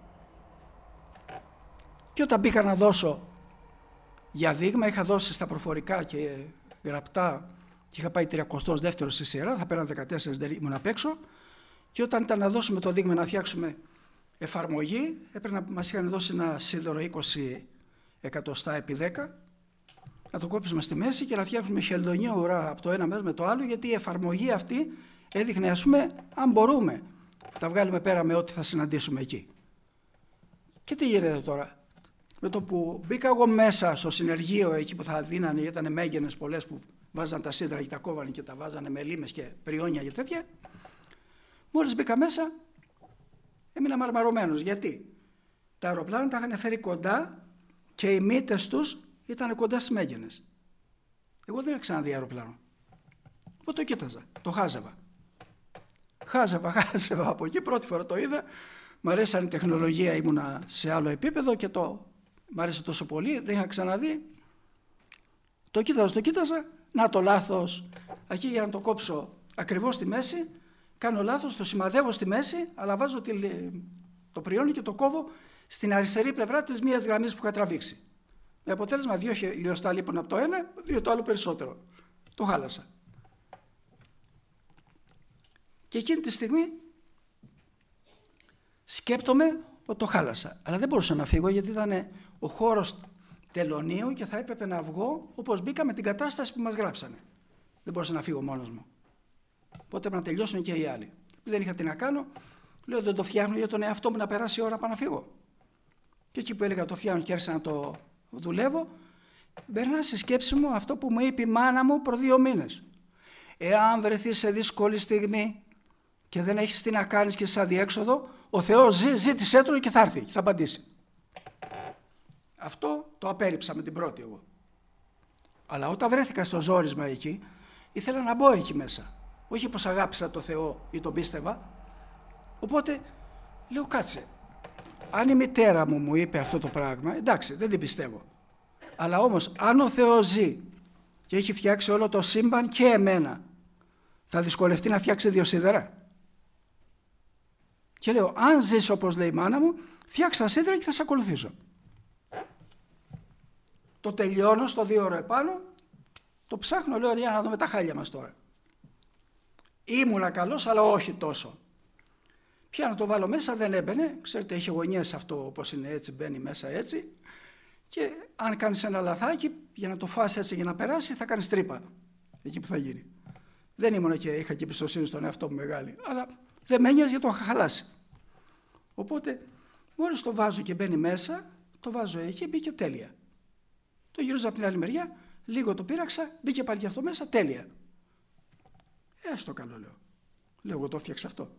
Speaker 1: Και όταν μπήκα να δώσω για δείγμα, είχα δώσει στα προφορικά και γραπτά και είχα πάει τριακοστός δεύτερος στη σειρά, θα πέραν δεκατέσσερα, δεν ήμουν απ' έξω. Και όταν ήταν να δώσουμε το δείγμα να φτιάξουμε εφαρμογή, έπρεπε να μας είχαν δώσει ένα σίδερο είκοσι εκατοστά επί δέκα, να το κόψουμε στη μέση και να φτιάξουμε χελδονία ουρά από το ένα μέρος με το άλλο, γιατί η εφαρμογή αυτή έδειχνε, ας πούμε, αν μπορούμε, τα βγάλουμε πέρα με ό,τι θα συναντήσουμε εκεί. Και τι γίνεται τώρα? Με το που μπήκα εγώ μέσα στο συνεργείο εκεί που θα δίνανε, ήταν μέγενες πολλές που βάζαν τα σίδερα και τα κόβανε και τα βάζανε με λίμες και πριόνια και τέτοια. Μόλις μπήκα μέσα, έμεινα μαρμαρωμένος. Γιατί? Τα αεροπλάνα τα είχαν φέρει κοντά και οι μύτες τους ήταν κοντά στις μέγενες. Εγώ δεν είχα ξαναδεί αεροπλάνο. Οπότε το κοίταζα, το χάζευα. Χάζευα, χάζευα από εκεί, πρώτη φορά το είδα. Μ' αρέσαν η τεχνολογία, ήμουνα σε άλλο επίπεδο και το μ' άρεσε τόσο πολύ, δεν είχα ξαναδεί. Το κοίταζα, το κοίταζα, να το λάθος, εκεί για να το κόψω ακριβώς στη μέση, κάνω λάθος, το σημαδεύω στη μέση, αλλά βάζω το πριόνι και το κόβω στην αριστερή πλευρά της μίας γραμμής που είχα τραβήξει. Με αποτέλεσμα δύο χιλιοστά λείπουν από το ένα, δύο το άλλο περισσότερο. Το χάλασα. Και εκείνη τη στιγμή σκέπτομαι ότι το χάλασα. Αλλά δεν μπορούσα να φύγω γιατί ήταν ο χώρος τελωνίου και θα έπρεπε να βγω όπως μπήκα με την κατάσταση που μας γράψανε. Δεν μπορούσα να φύγω μόνος μου. Οπότε έπρεπε να τελειώσουν και οι άλλοι. Δεν είχα τι να κάνω, λέω δεν το φτιάχνω για τον εαυτό μου να περάσει η ώρα πάνω να φύγω. Και εκεί που έλεγα το φτιάχνω και άρχισα να το δουλεύω, μπαίνα στη σκέψη μου αυτό που μου είπε η μάνα μου προ δύο μήνες. Εάν βρεθείς σε δύσκολη στιγμή και δεν έχεις τι να κάνεις και σε αδιέξοδο, ο Θεός ζει, ζήτησέ τον και θα έρθει και θα απαντήσει. Αυτό το απέρριψα με την πρώτη εγώ. Αλλά όταν βρέθηκα στο ζόρισμα εκεί, ήθελα να μπω εκεί μέσα. Όχι πως αγάπησα το Θεό ή τον πίστευα. Οπότε λέω κάτσε. Αν η μητέρα μου μου είπε αυτό το πράγμα, εντάξει δεν την πιστεύω. Αλλά όμως αν ο Θεός ζει και έχει φτιάξει όλο το σύμπαν και εμένα, θα δυσκολευτεί να φτιάξει δύο σίδερα? Και λέω αν ζεις όπως λέει η μάνα μου, φτιάξε τα σίδερα και θα σε ακολουθήσω. Το τελειώνω στο δύο ώρο επάνω, το ψάχνω, λέω για να δούμε τα χάλια μας τώρα. ήμουνα καλός, αλλά όχι τόσο. Πια να το βάλω μέσα, δεν έμπαινε. Ξέρετε, έχει γωνιές αυτό, όπως είναι έτσι, μπαίνει μέσα έτσι. Και αν κάνεις ένα λαθάκι, για να το φας έτσι για να περάσει, θα κάνεις τρύπα. Εκεί που θα γίνει. Δεν ήμουνα και είχα και εμπιστοσύνη στον εαυτό μου μεγάλη, αλλά δεν με ένοιαζε γιατί το είχα χαλάσει. Οπότε, μόλις το βάζω και μπαίνει μέσα, το βάζω εκεί, μπήκε τέλεια. Το γυρίζω από την άλλη μεριά, λίγο το πείραξα, μπήκε πάλι αυτό μέσα, τέλεια. Έστω καλό, λέω. Λέω, εγώ το έφτιαξα αυτό.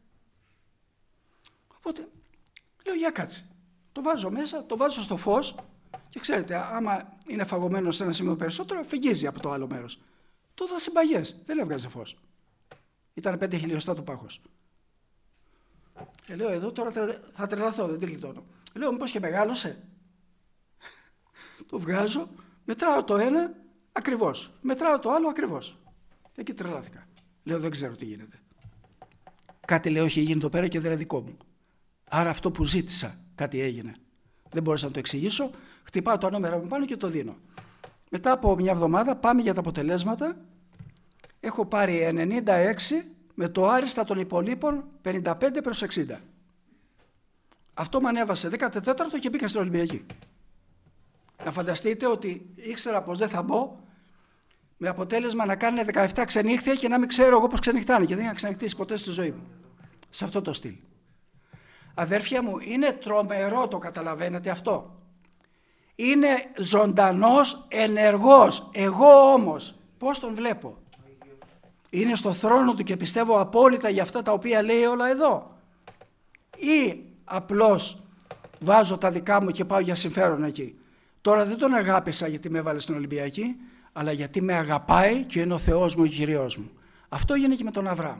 Speaker 1: Οπότε, λέω, για κάτσε. Το βάζω μέσα, το βάζω στο φως και ξέρετε, άμα είναι φαγωμένο σε ένα σημείο περισσότερο, φεγγίζει από το άλλο μέρος. Το έδωσα σε μπαγιές, δεν έβγαζε φως. Ήταν πέντε χιλιοστά το πάχος. Και λέω, εδώ τώρα θα τρελαθώ, δεν τη γλιτώνω. Λέω, μήπως και μεγάλωσε. Το βγάζω, μετράω το ένα ακριβώς, μετράω το άλλο ακριβώς. Εκεί τρελάθηκα. Λέω, δεν ξέρω τι γίνεται. Κάτι λέω έχει γίνει εδώ πέρα και δεν είναι δικό μου. Άρα αυτό που ζήτησα, κάτι έγινε. Δεν μπορούσα να το εξηγήσω. Χτυπάω το νούμερο μου πάνω και το δίνω. Μετά από μια εβδομάδα πάμε για τα αποτελέσματα. Έχω πάρει ενενήντα έξι με το άριστα των υπολείπων πενήντα πέντε προς εξήντα. Αυτό με ανέβασε δεκατετάρτο και μπήκα στην Ολυμπιακή. Να φανταστείτε ότι ήξερα πως δεν θα μπω, με αποτέλεσμα να κάνουν δεκαεπτά ξενύχτια και να μην ξέρω εγώ πως ξενυχτάνε και δεν είχα ξενυχτήσει ποτέ στη ζωή μου. Σε αυτό το στυλ. Αδέρφια μου, είναι τρομερό, το καταλαβαίνετε αυτό. Είναι ζωντανός, ενεργός. Εγώ όμως, πώς τον βλέπω? Είναι στο θρόνο του και πιστεύω απόλυτα για αυτά τα οποία λέει όλα εδώ. Ή απλώς βάζω τα δικά μου και πάω για συμφέρον εκεί. Τώρα δεν τον αγάπησα γιατί με έβαλε στην Ολυμπιακή, αλλά γιατί με αγαπάει και είναι ο Θεός μου και ο Κυριός μου. Αυτό έγινε και με τον Αβραάμ.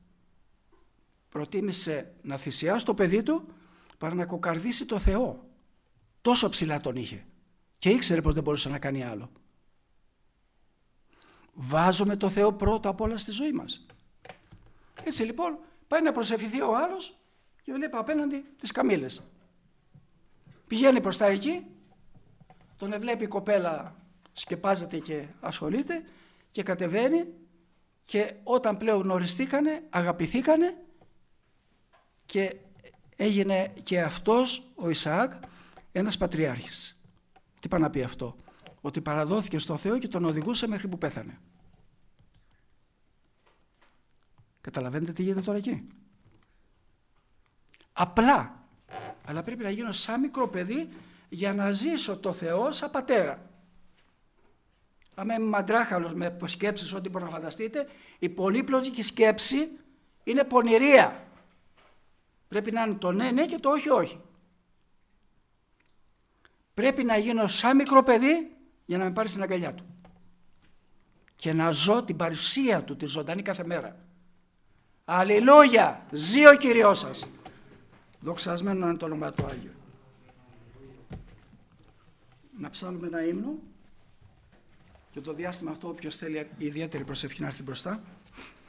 Speaker 1: Προτίμησε να θυσιάσει το παιδί του παρά να κοκαρδίσει το Θεό. Τόσο ψηλά τον είχε και ήξερε πως δεν μπορούσε να κάνει άλλο. Βάζουμε το Θεό πρώτα απ' όλα στη ζωή μας. Έτσι λοιπόν πάει να προσευχηθεί ο άλλος και βλέπει απέναντι τις καμήλες. Πηγαίνει προς τα εκεί, τον βλέπει η κοπέλα σκεπάζεται και ασχολείται και κατεβαίνει και όταν πλέον γνωριστήκανε, αγαπηθήκανε και έγινε και αυτός ο Ισαάκ ένας πατριάρχης. Τι πάει να πει αυτό? Ότι παραδόθηκε στο Θεό και τον οδηγούσε μέχρι που πέθανε. Καταλαβαίνετε τι γίνεται τώρα εκεί? Απλά, αλλά πρέπει να γίνω σαν μικρό παιδί για να ζήσω το Θεό σαν πατέρα. Άμα είμαι μαντράχαλος με σκέψεις ό,τι μπορεί να φανταστείτε, η πολύπλοκη σκέψη είναι πονηρία. Πρέπει να είναι το ναι, ναι και το όχι, όχι. Πρέπει να γίνω σαν μικρό παιδί για να με πάρει στην αγκαλιά του. Και να ζω την παρουσία του, τη ζωντανή κάθε μέρα. Αλληλούια! Ζει ο Κύριος σας. Δοξασμένο να είναι το όνομα του Άγιο. Να ψάλουμε ένα ύμνο και το διάστημα αυτό όποιος θέλει ιδιαίτερη προσευχή να έρθει μπροστά.